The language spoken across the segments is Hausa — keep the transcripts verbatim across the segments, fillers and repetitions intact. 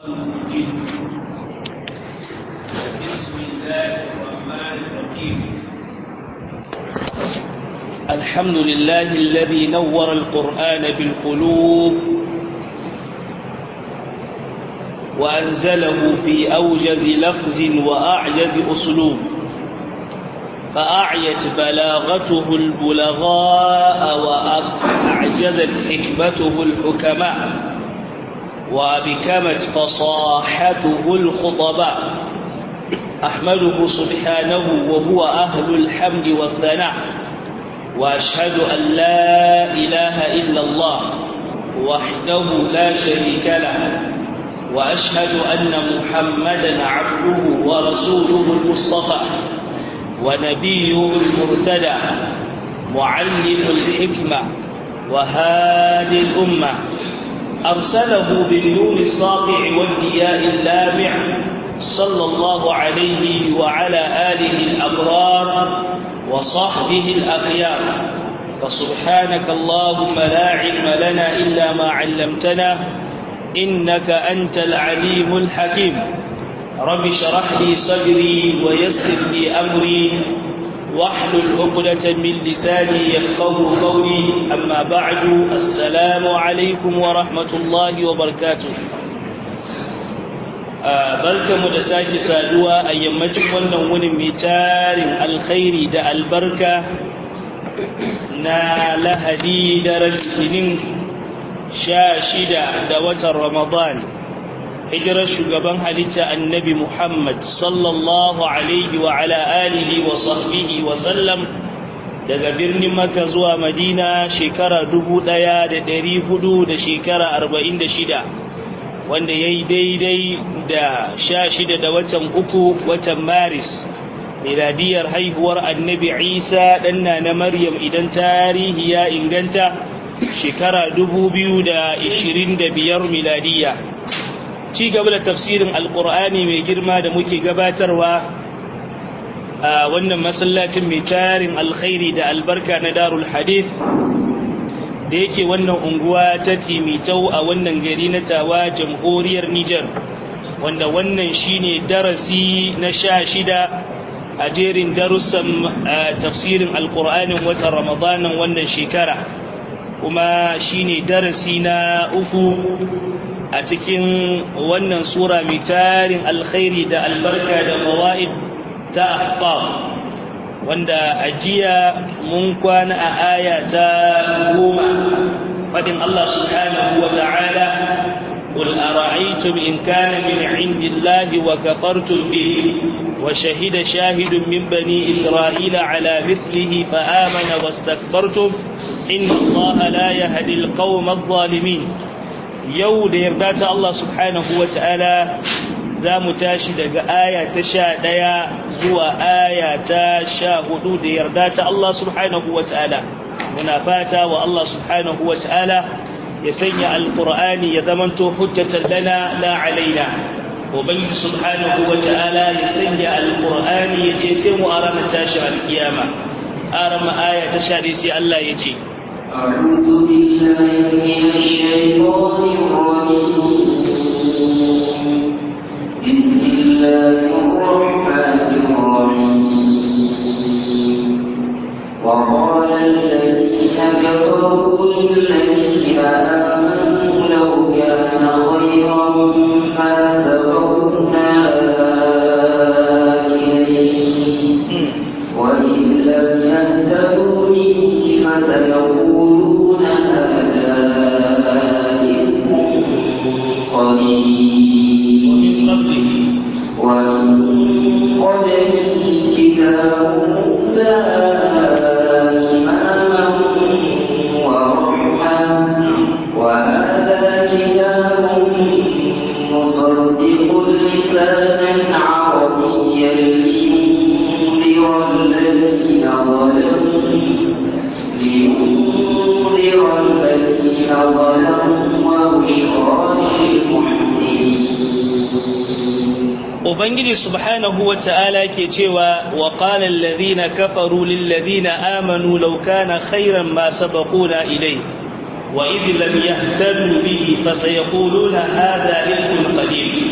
بسم الله الرحمن الرحيم. الحمد لله الذي نور القرآن بالقلوب وأنزله في أوجز لفظ وأعجز أسلوب، فأعيت بلاغته البلغاء وأعجزت حكمته الحكماء وأبكمت فصاحته الخطباء. أحمده سبحانه وهو أهل الحمد والثناء، وأشهد أن لا إله إلا الله وحده لا شريك له، وأشهد أن محمدا عبده ورسوله المصطفى ونبيه المرتدى، معلم الحكمة وهادي الأمة، أرسله بالنور الساطع والضياء اللامع، صلى الله عليه وعلى آله الأبرار وصحبه الأخيار. فسبحانك اللهم لا علم لنا إلا ما علمتنا، إنك أنت العليم الحكيم. رب اشرح لي صدري ويسر لي أمري واحلل عقدة من لساني يفقهوا قولي. أما بعد، السلام عليكم ورحمة الله وبركاته. barkamu da sake saduwa a yammacin wannan wunin mai tarin alkhairi da albarka na Lahadi daren Litinin sha shida da watan Ramadan, hijirar shugaban halitta annabi Muhammad sallallahu alaihi wa ala alihi wa sahbihi wa sallam daga birnin Makka zuwa Madina shekara dubu ɗaya da ɗari hudu da shekara arba'in da shida, wanda ya yi daidai da sha shida da watan uku watan Maris, miladiyar haihuwar annabi Isa ɗanna na Maryam idan tarihi ya inganta shekara dubu biyu da ishirin da biyar miladiya. Ci gaba da tafsirin alkur'ani mai girma da muke gabatarwa a wannan masallacin mai tarin alkhairi da albarka na Darul Hadith da yake wannan unguwa ta Timitau a wannan gari na Tawa, jamhuriyar Nijar, wanda wannan shine darasi na sha shida a jerin darussan tafsirin alkur'anin watan Ramadanin wannan shekara, kuma shine darasi na uku a cikin wannan sura mai tarin alkhairi da albarka da fawaid ta Ahqaf, wanda ajiya mun kwana a aya ta goma, fadin Allah subhanahu wa ta'ala: قل أرأيتم إن كان من عند الله وكفرتم به وشهد شاهد من بني إسرائيل على مثله فآمن واستكبرتم إن الله لا يهدي القوم الظالمين. yau da yarda ta Allah subhanahu wa ta'ala za mu tashi daga aya ta sha ɗaya zuwa aya ta sha hudu da yarda ta Allah subhanahu wa ta'ala. Muna fata wa Allah subhanahu wa ta'ala ya sanya alƙur'ani ya zamanto hujjatan lana la alaina. Ubangiji subhanahu wa ta'ala ya sanya alƙur'ani ya cece mu a ranar tashin alkiyama. Arama aya ta sha ɗaya sai Allah ya ce: أعوذ بالله من الشيطان الرجيم. بسم الله الرحمن الرحيم. وقال الذين كفروا للذين آمنوا لو كان خيرا ما سبقونا إليه وإن لم يهتدوا به فسيقولون هذا إفك قديم. ومن قبله كتاب موسى إماما ورحمة، وهذا كتاب مصدق لسانا عربيا لينذر الذين ظلموا لينذر الذين ظلموا وبشرى للمحسنين. Ubangiji subhanahu wa ta'ala ke cewa: wa qala alladhina kafaru lil ladhina amanu law kana khayran ma sabaquna ilayhi wa idh lam yahtadu bihi fasayaquluna hadha ifkun qadim.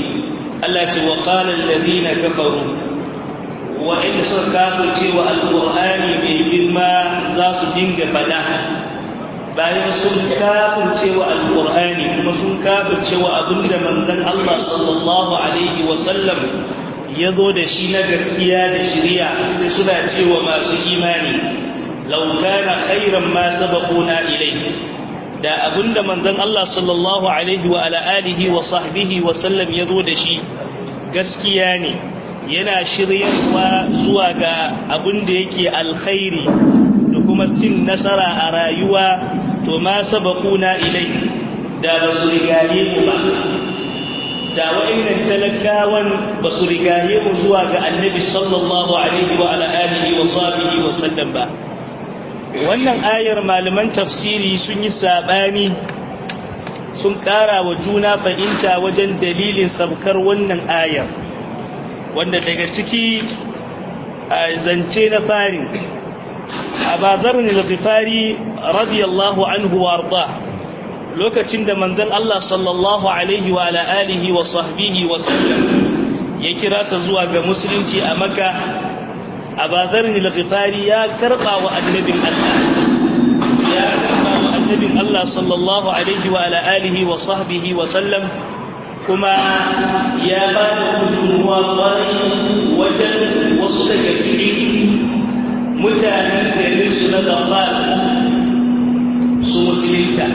Allah ce wa qala alladhina kafaru wa in suka kafirce wa alqur'ani mai girma za su dinga fada bayan sun kafirce wa alqur'ani kuma sun kafirce wa abinda manzon Allah sallallahu alaihi wa sallam ya zo da shi na gaskiya da shari'a sai suna cewa masu imani law kana khairan ma sabaquna ilayhi da abinda manzon Allah sallallahu alaihi wa ala alihi wa sahbihi wa sallam ya zo da shi gaskiya ne yana shiryarwa zuwa ga abinda yake alkhairi da kuma sin nasara a rayuwa to ma sabaquna ilayhi da basu rigaye mu ba da wa'annan talakawan basu rigaye mu zuwa ga annabi sallallahu alaihi wa ala alihi wa sahbihi wa sallam ba. Wannan ayar malaman tafsiri sun yi sabani sun ƙara wa juna fahimta wajen dalilin sabkar wannan ayar, wanda daga ciki zance na fari Abu Dharr al-Ghifari radiyallahu anhu wa arda lokacin da manzon Allah sallallahu alaihi wa ala alihi wa sahbihi wa sallam ya kira sa zuwa ga musulunci a Makka, Abu Dharr al-Ghifari ya karba wa annabin Allah ya karba wa annabin Allah sallallahu alaihi wa ala alihi wa sahbihi wa sallam kuma ya ba da gudunmuwa kwarai wajen wasu daga cikin mutanen garin su na Ghaffar su musulunta.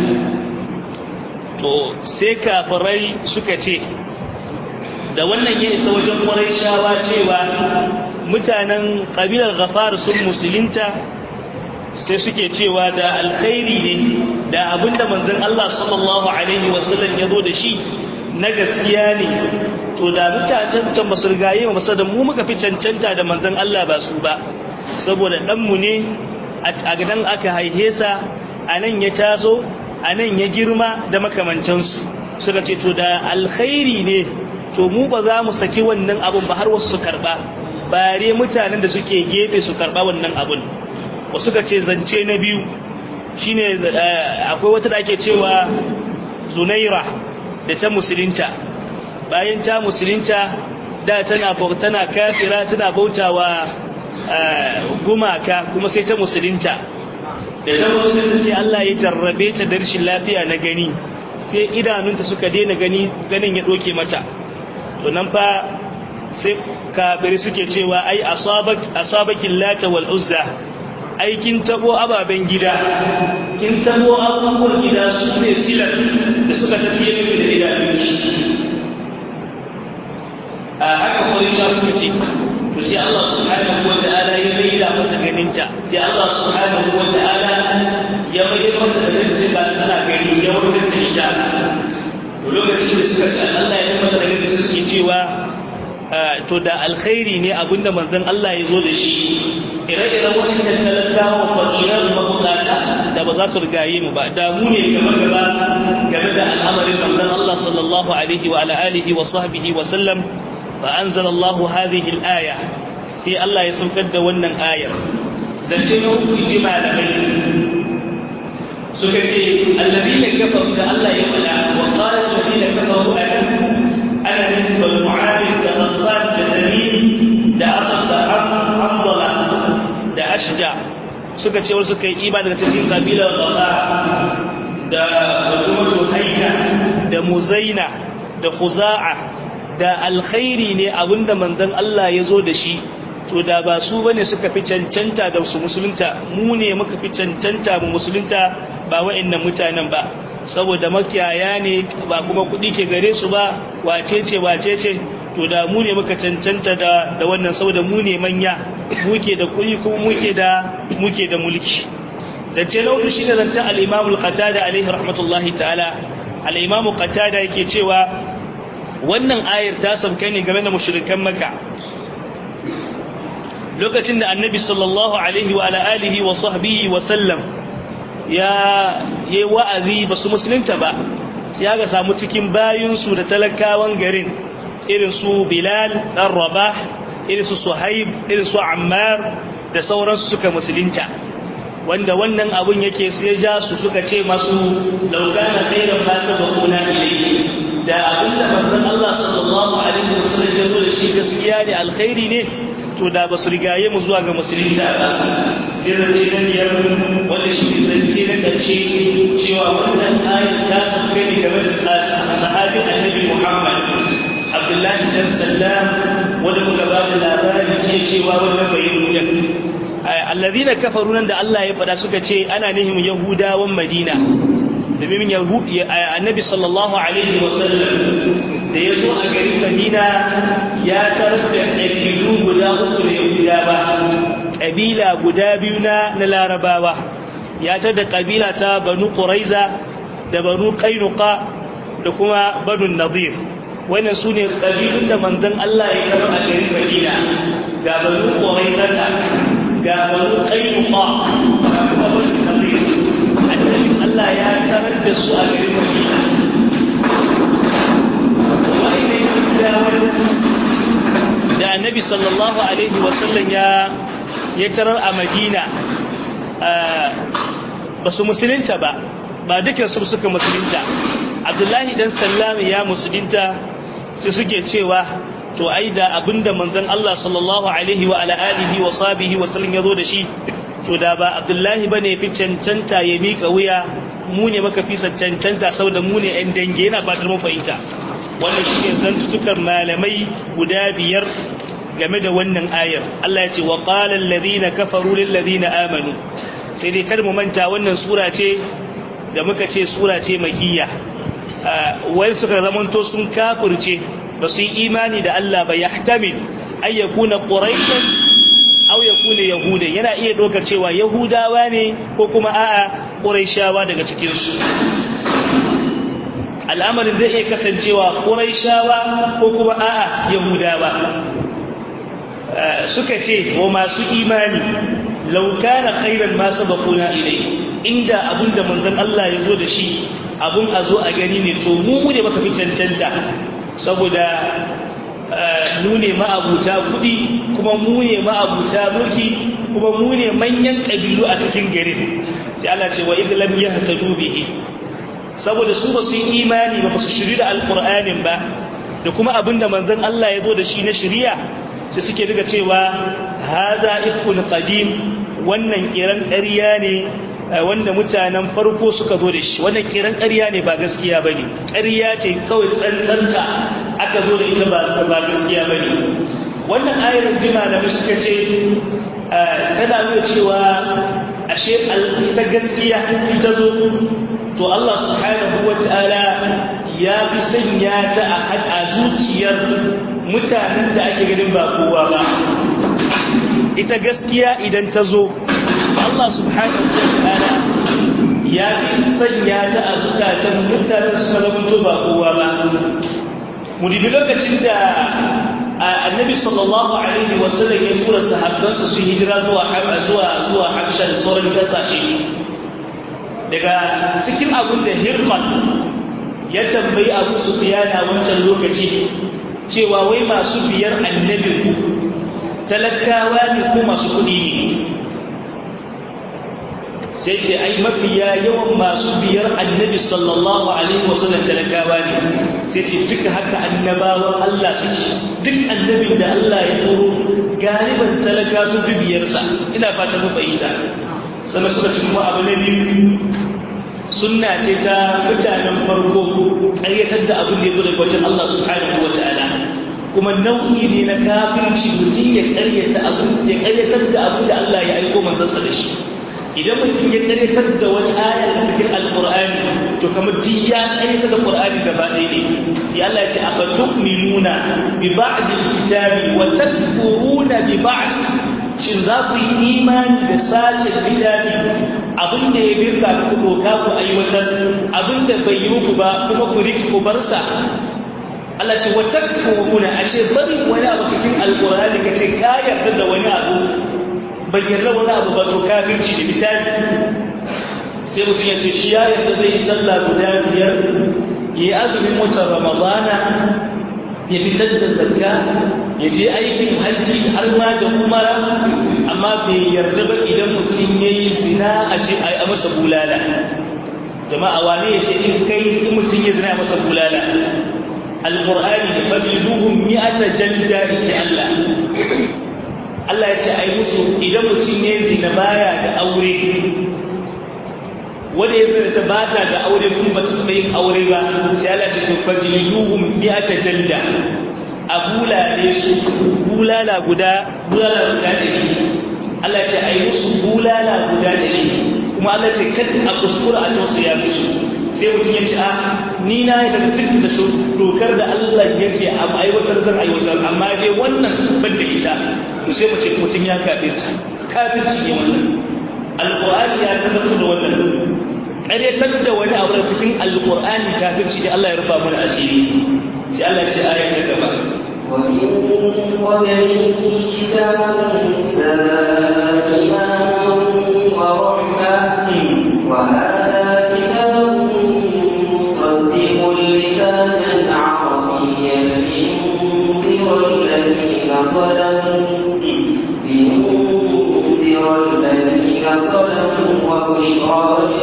To sai kafirai suka ce da wannan ya isa wajen Qurayshawa cewa mutanen kabilar Ghaffar sun musulunta, sai suke cewa da alkhairi ne da abinda manzon Allah sallallahu alaihi wasallam ya zo da shi na gaskiya ne, to da mutanen can basu rigaye mu da mu muka fi cancanta da manzon Allah ba su ba, saboda ɗanmu ne a gidan aka haihe sa, a nan ya taso, a nan ya girma da makamantansu. Suka ce to da alkhairi ne to mu ba za mu saki wannan abun ba har wasu su karba, bare mutanen da suke gefe su karba wannan abun. Wasu suka ce zance na biyu shine akwai wata da ake cewa Zunaira da ta musulunta, bayan ta musulunta da tana tana kafira, tana bautawa gumaka, kuma sai ta musulunta. Da ta musulunta sai Allah ya jarrabe ta da rashin lafiya na gani, sai idanunta suka daina gani, ganin ya doke mata. To nan fa sai kafiri suke cewa ai asabak asabakin lata wal uzza, ai kin tabo ababen gida, kin tabo abubuwan gida su ne silar da suka tafiye miki da idanunki. A haka Qurayshawa suka ce, to sai Allah subhanahu wa ta'ala ya maida mata ganinta, sai Allah subhanahu wa ta'ala ya maida mata ganinta sai ba tana gani, ya warkar da ita. To lokacin da suka ga Allah ya mata ganinta sai suke cewa to da alkhairi ne abinda manzon Allah ya zo da shi, ire-iren waɗannan talakawa fakiran mabukata da ba za su rigaye mu ba, da mu ne gaba gaba game da al'amarin manzon Allah sallallahu alaihi wa ala alihi wa sahbihi wa sallam. fa anzalallahu hadhihi al-aya, sai Allah ya saukar da wannan ayar. Zance na uku ji malamai suka ce alladhina kafaru da Allah ya faɗa, wa qala alladhina kafaru ana min bal mu'adid da Ghaffar da Tamim da Asad da Hamdala da Ashja, suka ce wasu kai imani daga cikin kabilar Ghaffar da kuma Juhayna da Muzaina da Khuza'a, da alkhairi ne abinda manzon Allah ya zo da shi, to da ba su bane suka fi cancanta da su musulunta, mu ne muka fi cancanta mu musulunta ba wa'annan mutanen ba, saboda makiyaya ne ba kuma kuɗi ke gare su ba, wacece wacece, to da mu ne muka cancanta da da wannan, saboda mu ne manya, muke da kuɗi kuma muke da muke da mulki. Zance na hudu shine zancen al-Imam al-Qatada alaihi rahmatullahi ta'ala. Al-Imam Qatada yake cewa wannan ayar ta sauka ne game da mushrikan Makka lokacin da Annabi sallallahu alaihi wa ala alihi wa sahbihi wa sallam ya yi wa'azi ba su musulunta ba, sai aka samu cikin bayinsu da talakawan garin irin su Bilal dan Rabah, irin su Suhaib, irin su Ammar da sauransu suka musulunta, wanda wannan abun yake sai ja su suka ce masu law kana khairan ma sabaquna ilayhi, da abinda manzon Allah sallallahu alaihi wasallam gane alkhairi ne to da ba su rigaye mu zuwa ga musulunci ba. Sai zance na biyar wanda shi ne zance na ƙarshe cewa wannan ayat ta sauke ne game da sahabin annabi Muhammad Abdullahi dan Sallam wanda muka ba da labari ce cewa wannan bai yi alladhina kafaru nan da Allah ya faɗa suka ce ana nihin Yahudawan Madina domin annabi sallallahu alaihi wasallam da ya zo a garin Madina ya tarar da ƙabilu guda uku da Yahudawa, ƙabila guda biyu na Larabawa, ya tarar da ƙabila ta Banu Quraiza da Banu Qainuqa da kuma Banu Nadir. Wannan su ne ƙabilun da manzon Allah ya tarar a garin Madina, ga Banu Quraiza ga Banu Qainuqa ga kuma Banu Nadir. Annabi Allah ya tarar da su a garin Madina. Da annabi sallallahu alaihi wasallam ya ya tarar a Madina ba su musulunta ba ba dukkan su suka musulunta. Abdullahi dan Sallam ya musulunta sai suke cewa to ai da abinda manzon Allah sallallahu alaihi wa ala alihi wa sahbihi wa sallam ya zo da shi to da ba Abdullahi bane fi cancanta ya mika wuya, mu ne maka fi cancanta saboda mu ne ɗan dange. Yana fatar mun fahimta. Wannan shi ne zantutukan malamai guda biyar game da wannan ayar. Allah ya ce wa qala alladhina kafaru lil ladina amanu. Sai dai kar mu manta wannan sura ce da muka ce sura ce makiyya. Wai suka zamanto sun kafirce ba su yi imani da Allah ba, yahtamil ay yakuna quraishan aw yakuna yahudan. Yana iya dokar cewa yahudawa ne ko kuma a'a quraishawa daga cikin su. Al'amarin zai iya kasancewa Qurayshawa ko kuma a'a Yahudawa. Suka ce wa masu imani law kana khairan ma sabaquna ilayhi, inda abunda manzon Allah ya zo da shi abun a zo a gani ne to mu mu ne baka fi cancanta, saboda mu ne ma'abuta kuɗi kuma mu ne ma'abuta mulki kuma mu ne manyan ƙabilu a cikin garin. Sai Allah ce wa idh lam yahtadu bihi, saboda su ba su yi imani ba, ba su shiri da alƙur'anin ba da kuma abinda manzon Allah ya zo da shi na shari'a, sai suke daga cewa hada ifkul qadim, wannan kiran ƙarya ne wanda mutanen farko suka zo da shi. Wannan kiran ƙarya ne ba gaskiya bane, ƙarya ce kawai tsantsanta aka zo da ita ba ba gaskiya bane. Wannan ayar jima da suka ce tana nuna cewa ashe ita gaskiya ita zo to Allah subhanahu wa ta'ala ya fi sanya ta a zuciyar mutanen da ake ganin ba kowa ba. Ita gaskiya idan ta zo Allah subhanahu wa ta'ala ya fi sanya ta a zukatan mutanen su malamanto ba kowa ba. Mu dibi lokacin da annabi sallallahu alaihi wasallam ya tura sahabbansa su hijira zuwa zuwa zuwa Habasha da sauran kasashe. Daga cikin abin da Hirqal ya tambayi Abu Sufyan a wancan lokaci cewa wai masu biyar annabi ku talakawa ne ko masu kuɗi ne? Sai ce ai mafiya yawan masu biyar annabi sallallahu alaihi wasallam talakawa ne. Sai ce duka haka annabawan Allah su ci, duk annabin da Allah ya turo galiban talaka su bi biyarsa. Ina fata mu fahimta. Sannan suka ci kuma abu na biyu, sunna ce ta mutanen farko ƙaryatar da abin da ya zo daga wajen Allah subhanahu wa ta'ala, kuma nau'i ne na kafirci mutum ya ƙaryata abin ya ƙaryatar da abin da Allah ya aiko manzansa da shi. Idan mutum ya ƙaryatar da wani ayar cikin alƙur'ani to kamar duk ya ƙaryatar da ƙur'ani gaba ɗaya ne. Ya Allah ya ce afa tu'minuna bi ba'd al-kitabi wa takfuruna bi ba'd, shin za ku yi imani da sashen littafi abin da ya birka ku doka ku aiwatar, abin da bai yi muku ba kuma ku riƙe ku bar sa? Allah ce wa takfuruna, ashe bari wani abu cikin alƙur'ani ka ce ka yarda da wani abu bai yarda wani abu ba to kafirci da misali. Sai mutum ya ce shi ya yarda zai yi sallah guda biyar, ya yi azumin watan Ramadana, ya fitar da zakka, ya je aikin hajji har ma da umara, amma bai yarda ba idan mutum ya yi zina a ce a masa bulala. Jama'a wane ya ce in kai in mutum ya zina a masa bulala? Alƙur'ani da fajliduhum fajliduhum mi'ata jalda inji Allah Allah ya ce ai musu idan mutum ne zina baya da aure wanda ya zina ta bata da aure kuma ba ta yin aure ba sai Allah ce to fajliduhum mi'ata jalda abula ne su bulala guda bulala guda ɗari Allah ce ai musu bulala guda ɗari kuma Allah ce kada a kuskura a tausaya musu sai mutum ya ce a ni na yi da duk da su dokar da Allah ya ce a aiwatar zan aiwatar amma dai wannan ban da ita to sai mu ce mutum ya kafirci kafirci ne wannan alqur'ani ya tabbatar da wannan ƙaryatar da wani abu da cikin alqur'ani kafirci ne Allah ya rufa mana asiri sai Allah ya ce aya ta gaba ومن قبله كتاب موسى إماما ورحمة وهذا كتاب مصدق لسانا عربيا لينذر الذين ظلموا لينذر الذين ظلموا وبشرى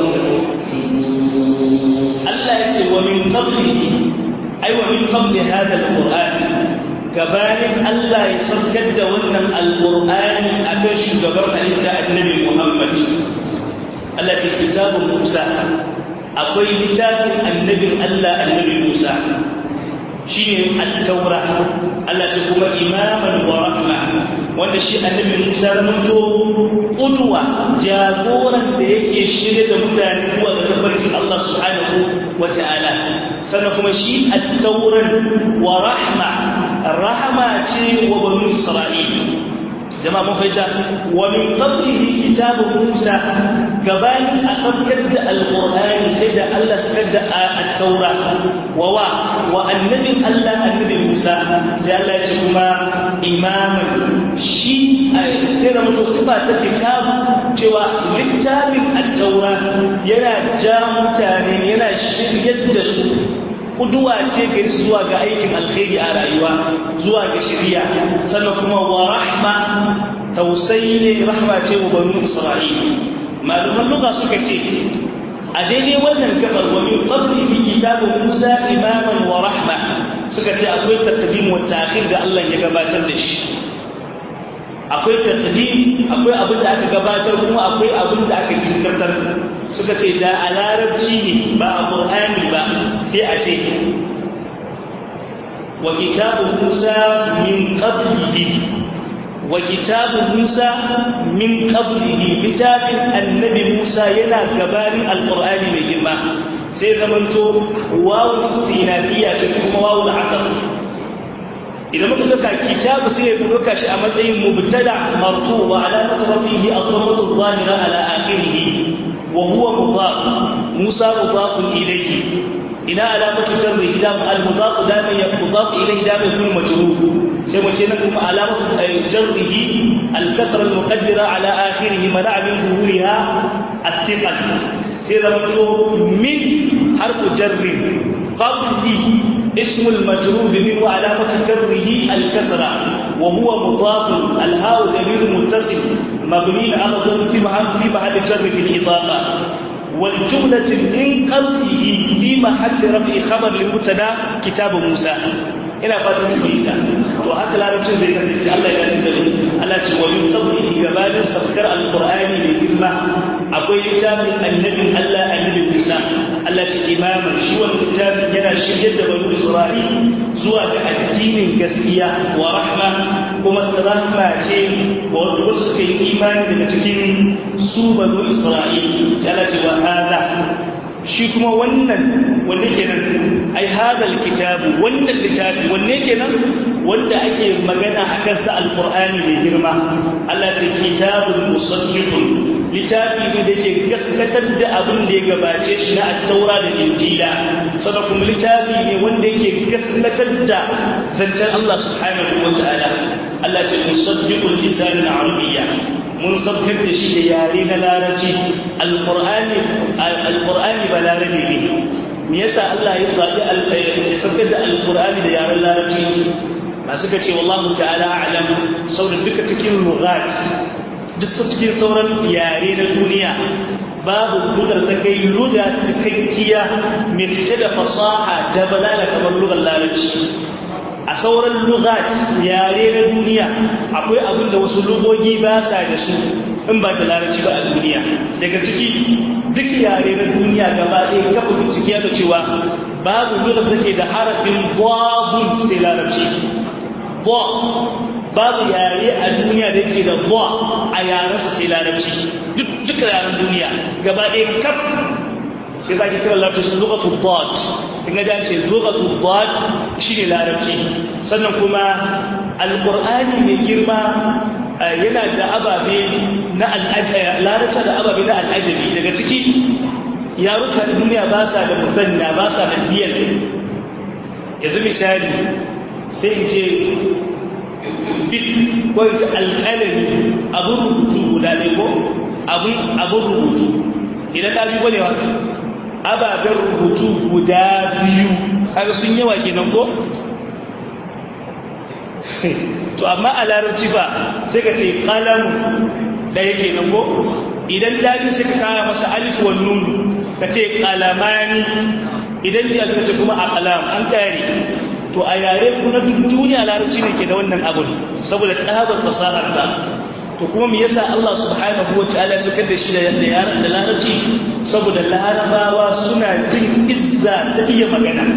للمحسنين. الله يقول ومن قبله أي ومن قبل هذا القرآن gabanin Allah ya saukar da wannan alƙur'ani a kan shugaban halitta annabi Muhammad. Allah ce kitabun Musa akwai littafin annabin Allah annabi Musa shi ne at-taura Allah ce kuma imaman wa rahma wanda shi annabi Musa mutu qudwa jagoran da yake shirye da mutane zuwa ga tabarkin Allah subhanahu wa ta'ala sannan kuma shi at-tauran wa rahma rahama ce wa banu Isra'il jama'a mun fahimta wa min qablihi kitabu Musa gabanin a saukar da alqur'ani sai da Allah saukar da at-taura wa wa wa annabin Allah annabi Musa sai Allah ya ce kuma imaman shi sai da mutum sifa ta kitabu cewa littafin at-taura yana ja mutane yana shiryar da su kuduwa ce gari zuwa ga aikin alkhairi a rayuwa zuwa ga shiriya sannan kuma wa rahma tausayi ne rahma ce wa banu Isra'il malaman lugha suka ce a daidai wannan gabar wa min qablihi kitabu Musa imaman wa rahma suka ce akwai taqdim wa ta'khir da Allah ya gabatar da shi akwai taqdim akwai abin da aka gabatar kuma akwai abin da aka jinkirtar suka ce da a larabci ne ba a ƙur'ani ba sai a ce wa kitabu Musa min qablihi wa kitabu Musa min qablihi littafin annabi Musa yana gabanin alƙur'ani mai girma sai zamanto wawu istinafiya ce kuma wawu al'ataf idan muka dauka kitabu sai mu dauka shi a matsayin mubtada marfu wa alamatu rafihi ad-dhammatu adh-dhahira ala akhirih وهو مضاف موسى مضاف إليه إلى علامة جره دام المضاف دام مضاف إليه دام يكون مجرور سيما لكم علامة جره الكسر المقدرة على آخره منع من ظهورها الثقل سيما من حرف جر قبلي اسم المجرور من وعلامة جره الكسرة وهو مضاف الهاء ضمير متصل مبني على الضم في محل في محل جر بالإضافة والجملة من قبله في محل رفع خبر لمبتدا كتاب موسى ina fatan ku ita to haka larabcin zai kasance Allah ya ce da Allah ce wa min qablihi gabanin sabkar alqur'ani mai girma akwai littafin annabin Allah annabi Musa Allah ce imaman shi wannan littafin yana shiryar da banu Isra'il zuwa ga addinin gaskiya wa rahma kuma rahma ce wa wanda suka yi imani daga cikin su banu Isra'il sai Allah ce wa hada shi kuma wannan wanne kenan ai hadal kitabu wannan littafi wanne kenan wanda ake magana akan sa alqur'ani mai girma Allah ce kitabun musaddiqun littafi ne da ke gaskatar da abin da ya gabace shi na at-taura da injila sannan kuma littafi ne wanda yake gaskatar da zancen Allah subhanahu wa ta'ala Allah ce musaddiqul lisanin arabiyya mun sabkar da shi da yare na larabci alqur'ani alqur'ani ba larabi ne me yasa Allah ya zabi ya sabkar da alqur'ani da yaren larabci ba suka ce wallahu ta'ala a'lam sauran duka cikin lughat duk cikin sauran yare na duniya babu lugar ta kai luga cikakkiya mai cike da fasaha da balaga kamar lugar larabci a sauran lugat yare na duniya akwai abin da wasu lugogi ba sa da su in ba da larabci ba a duniya. Daga ciki duk yare na duniya gaba ɗaya kafa bincike ya cewa babu lugar da ke da harafin dadun sai larabci. Babu yare a duniya da ke da ba a yarensa sai larabci. Duk yaren duniya gaba ɗaya kaf shi yasa ake kira larabci lugatul dad. in ga ce lugatul dad shine larabci. Sannan kuma alqur'ani mai girma yana da ababe na al'ajabi, larabci da ababe na al'ajabi. Daga ciki yarukan duniya ba sa da musanna, ba sa da diyal. Yanzu misali sai in ce bit ko in ce alƙalami abin rubutu guda ne ko abin rubutu idan ɗari bane wa ababen rubutu guda biyu kaga sun yawa kenan ko to amma a larabci ba sai ka ce qalamu ɗaya kenan ko idan ɗari sai ka kara masa alif wa nun ka ce qalamani idan ya suka ce kuma aqlam an kare. To a yare kuna duniya larabci ne ke da wannan abun saboda tsabar fasaharsa. To kuma me yasa Allah subhanahu wataala suka da shi da yaran da larabci saboda larabawa suna jin izza ta iya magana.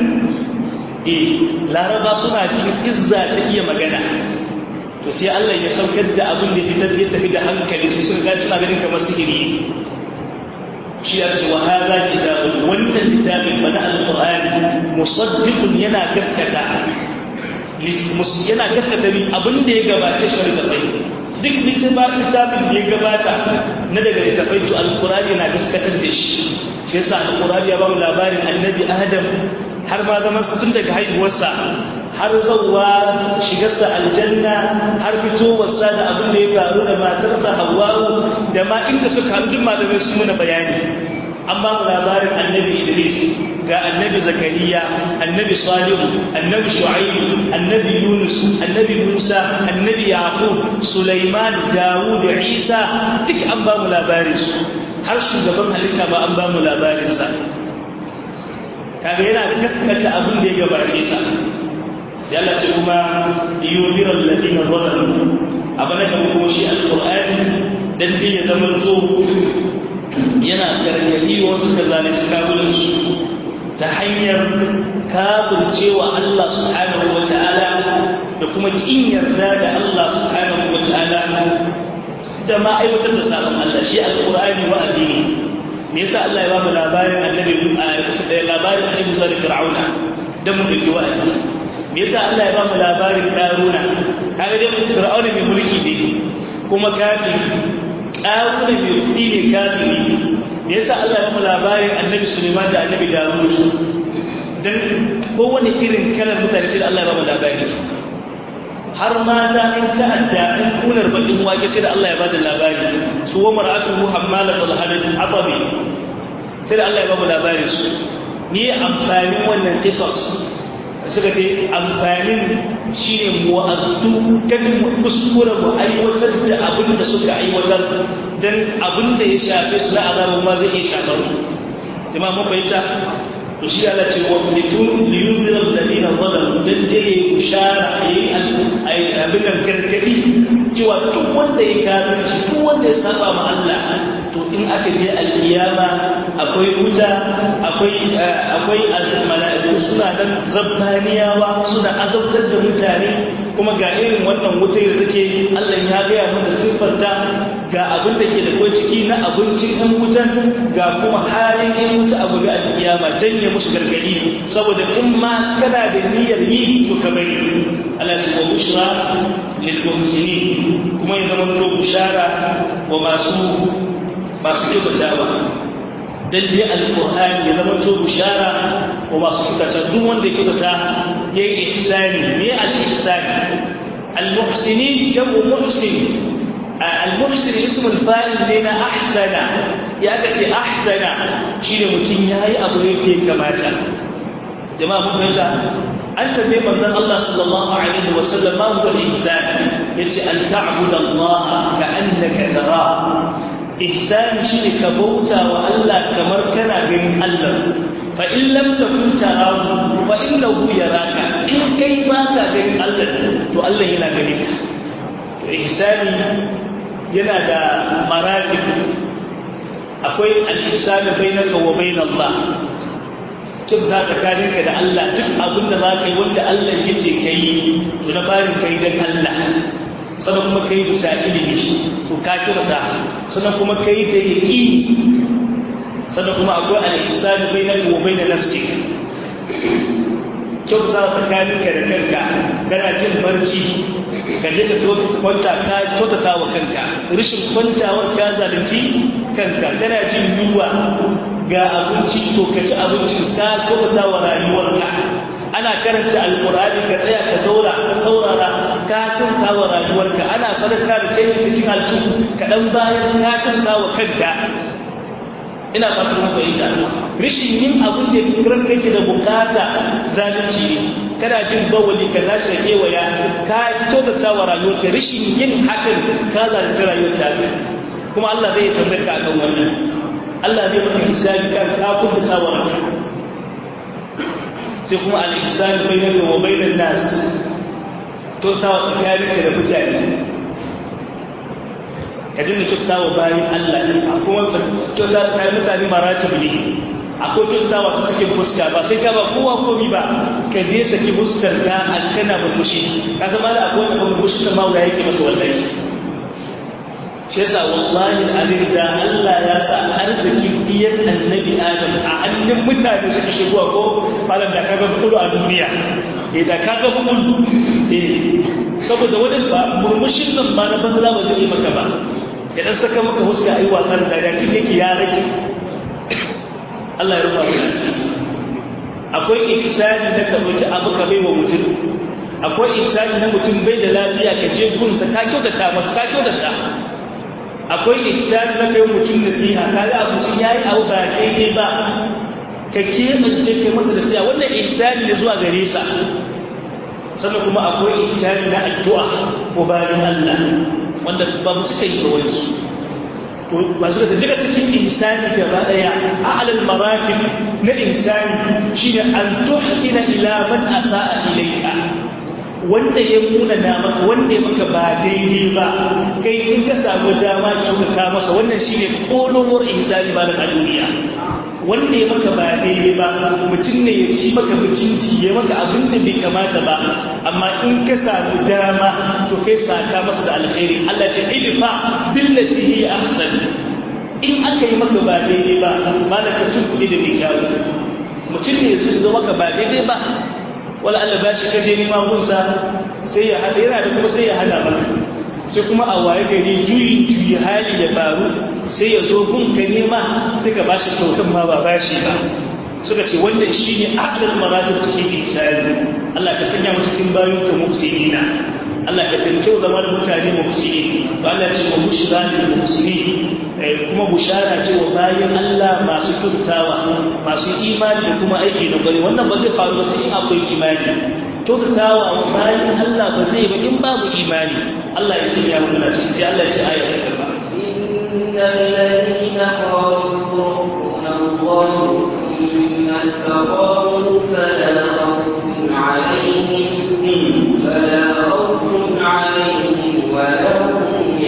Eh laraba suna jin izza ta iya magana. To sai Allah ya saukar da abin da ya tafi da hankali su sun ga suna ganin kamar sihiri. Shi ya ce wa hada kitabun wannan littafin bana alqur'ani musaddiqun yana gaskata yana gaskata bi abin da ya gabace shi da tafai. Duk littafin da ya gabata na daga littafai to alqur'ani yana gaskatar da shi. Shi yasa alqur'ani ya ba mu labarin annabi Adam har ma zaman sa tun daga haihuwarsa har zawwa shigarsa aljanna har fitowarsa da abin da ya faru da matarsa Hawwa da ma inda suka haɗu duk malamai su muna bayani. An ba mu labarin annabi Idris ga annabi Zakariya, annabi Salihu, annabi Shu'aib, annabi Yunus, annabi Musa, annabi Yaqub, Sulaiman, Dawud, Isa duk an ba mu labarin su. Har shugaban halitta ba an ba mu labarin sa. Kaga yana gaskata abin da ya gabace sa. Sai Allah ce kuma liyudhira alladhina zalamu abana da kuma shi alqur'ani dan dai ya zama to yana gargadi wasu da zalunci kawunan su ta hanyar kafircewa Allah subhanahu wataala da kuma kin yarda da Allah subhanahu wataala da ma aiwatar da sabon Allah. Shi alqur'ani wa addini me yasa Allah ya ba mu labarin annabi labarin annabi Musa da Fir'auna dan mu dake wa'azi. Me yasa Allah ya ba mu labarin Qaruna kaga dai Fir'auna mai mulki ne kuma kafiri, Qaruna mai kudi ne kafiri. Me yasa Allah ya ba mu labarin annabi Sulaiman da annabi Dawud dan kowane irin kalar mutane sai Allah ya ba mu labari. Har mata in ta'adda in kunar bakin wake sai da Allah ya ba da labari. Su wa mar'atuhu hammalatul hatabi sai da Allah ya ba mu labarin su. Ni amfanin wannan qisas suka ce amfanin shi ne mu wa'aztu kan mu kuskura mu aiwatar da abin da suka aiwatar don abin da ya shafe su na azabin ma zai iya shafar mu. Jama'a mun fahimta to shi Allah ce wa litun liyudhira alladhina zalamu dan dai bushara ayi abin da gargadi cewa duk wanda ya kafirci duk wanda ya saba ma Allah to in aka je alkiyama akwai wuta akwai akwai mala'iku suna nan zabbaniyawa suna azabtar da mutane kuma ga irin wannan wutar da take Allah ya gaya mana siffarta ga abin da ke da kai ciki na abincin ɗan wutan ga kuma halin ɗan wuta a gobe alkiyama dan ya musu gargadi saboda in ma kana da niyyar yi to ka bari. Allah ce wa bushra lil muhsinin kuma ya zama to bushara wa masu masu kyautatawa dan dai alqur'ani ya zama to bushara wa masu kyautata duk wanda ya kyautata yayi ihsani me al-ihsani al-muhsinin jamu muhsin al-muhsin ismul fa'il ne na ahsana ya kace ahsana shine mutun yayi abu yake kamata. Jama'a mun fahimta an tambaye manzon Allah sallallahu alaihi wasallam ma huwa al-ihsan yace an ta'budu Allah ka'annaka tara. Ihsani shine ka bauta wa Allah kamar kana ganin Allah. fa in lam takun tarahu fa innahu yaraka in kai baka ganin Allah to Allah yana ganin ka to ihsani yana da maratib akwai al-ihsanu bainaka wa bain Allah kin za tsakaninka da Allah duk abin da za ka yi wanda Allah ya ce ka yi to na farin ka yi don Allah sannan kuma ka yi bisa ilimi to ka kirta sannan kuma ka yi da yaƙi sannan kuma akwai al'isani bai na gobe na nafsi kyau za tsakaninka da kanka kana jin barci ka je ka kwanta ka kyautata wa kanka rashin kwantawar ka zalunci kanka kana jin yunwa ga abinci to ka ci abincin ka kyautata wa rayuwarka ana karanta alkur'ani ka tsaya ka saura ka saurara ka kyauta wa rayuwarka ana sadaka da ce cikin aljihu ka dan bayan ka kyauta wa kanka ina fatan mu fahimta rishin yin abin da ranka yake da bukata zalunci ne kana jin bawali ka tashi da kewaya ka kyautata wa rayuwarka rishin yin hakan ka zalunci rayuwarka kuma Allah zai tambaye ka akan wannan Allah zai maka hisabi kan ka kuntata wa ranka sai kuma al-ihsan bainaka wa bainan nas to ta tsakaninka da mutane ka dinga kyautawa bayan Allah ne akwai wata kyauta tsakanin mutane maratib ne akwai kyautawa ta sakin fuska ba sai ka ba kowa komi ba ka je saki fuskar ka alkana burbushi ka zama da akwai wani burbushi da mawuya yake masa wallahi shi yasa wallahi alim da Allah ya sa arzikin biyan annabi Adam a hannun mutane suke shigowa ko malam da kaga bulu a duniya eh da kaga bulu eh saboda wani ba murmushin nan ba na banza ba zai yi maka ba ya dan saka maka huska ayi wasa da dariya cikin yake ya rake Allah ya rufa mana asiri akwai ihsani da ka dauki abu ka bai wa mutum akwai ihsani na mutum bai da lafiya ka je gunsa ka kyautata masa ka kyautata akwai ihsani na kai mutum nasiha kaga abucin yayi abu ba daidai ba ka kebance kai masa nasiha wannan ihsani ne zuwa gare sa sannan kuma akwai ihsani na addu'a ko bayan Allah wanda ba mu cika yi ba wani su to ba su da daga cikin ihsani gaba daya a'lal maratib na ihsani shine an tuhsina ila man asaa ilayka wanda ya muna na maka wanda ya maka ba daidai ba kai in ka samu dama kyautata masa wannan shine kolowar ihsani ba a duniya wanda ya maka ba daidai ba mutum ne ya ci maka mutunci ya maka abin da bai kamata ba amma in ka samu dama to kai saka masa da alkhairi Allah ce idfa billati hi ahsan in aka yi maka ba daidai ba malaka tun kuɗi da mai kyawu mutum ne ya zo maka ba daidai ba wala Allah ba shi kaje nema gunsa sai ya hada yana da kuma sai ya hada maka sai kuma a waye gari juyi juyi hali ya faru sai ya zo gunka nema sai ka bashi kyautan ma ba bashi ba suka ce wannan shine aqdal maratib cikin ihsani Allah ka sanya mu cikin bayin ka muhsinina Allah ka tanke da zaman mutane muhsinin to Allah ce mu bushra lil muhsinin kuma bushara ce wa bayin Allah masu kyautawa masu imani da kuma aiki na gari wannan ba zai faru ba sai akwai imani kyautawa wa bayin Allah ba zai ba in babu imani Allah ya sanya mu na cikin sai Allah ya ce aya ta gaba innal ladina qalu rabbuna Allah thumma istaqamu fala khawfun alayhim fala khawfun alayhim wa lahum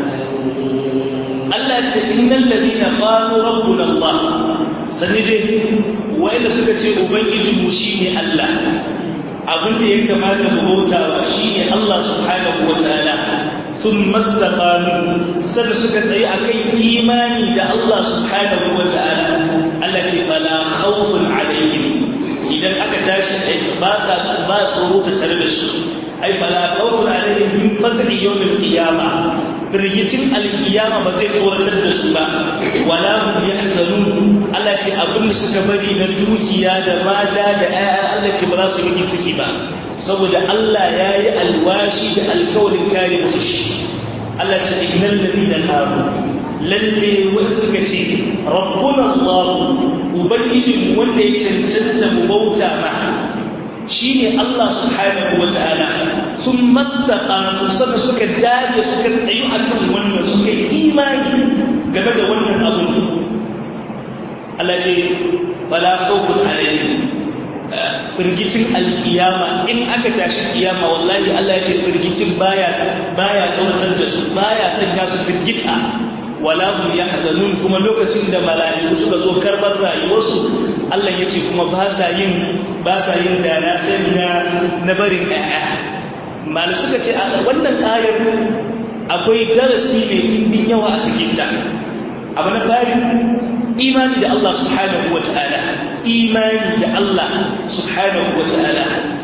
yahzanun Allah ce innal ladina qalu rabbuna Allah sanide wa'anda suka ce ubangijin mu shine Allah abin da ya kamata mu bautawa shine Allah subhanahu wataala thumma istaqamu sai suka tsaye akan imani da Allah subhanahu wataala Allah ce fala khawfun alaihim idan aka tashi ba sa ba tsoro ta tare da su ai fala khawfun alaihim min faz'i yawmil qiyamah firgicin alkiyama ba zai tsoratar da su ba wala hum yahzanun Allah ce abin da suka bari na dukiya da mata da ƴaƴa Allah ce ba za su yi ciki ba saboda Allah ya yi alwashi da alkawarin kare musu shi Allah ce innal ladina qalu lalle wanda suka ce rabbuna Allah ubangijin wanda ya cancanta mu bauta ma shine Allah subhanahu wataala sun mastaqamu sannan suka dage suka tsayu akan wannan suka yi imani game da wannan abu Allah ce fala khawfun alaihim firgicin alkiyama in aka tashi kiyama wallahi Allah ya ce firgicin baya baya tsawatar da su baya sanya su firgita wala hum yahzanun kuma lokacin da mala'iku suka zo karbar rayuwarsu Allah ya ce kuma ba sa yin ba sa yin da na sani na na barin ƴaƴa malai suka ce a wannan ayar akwai darasi mai dimbin yawa a cikin ta abu na fari imani da Allah subhanahu wa ta'ala imani da Allah subhanahu wa ta'ala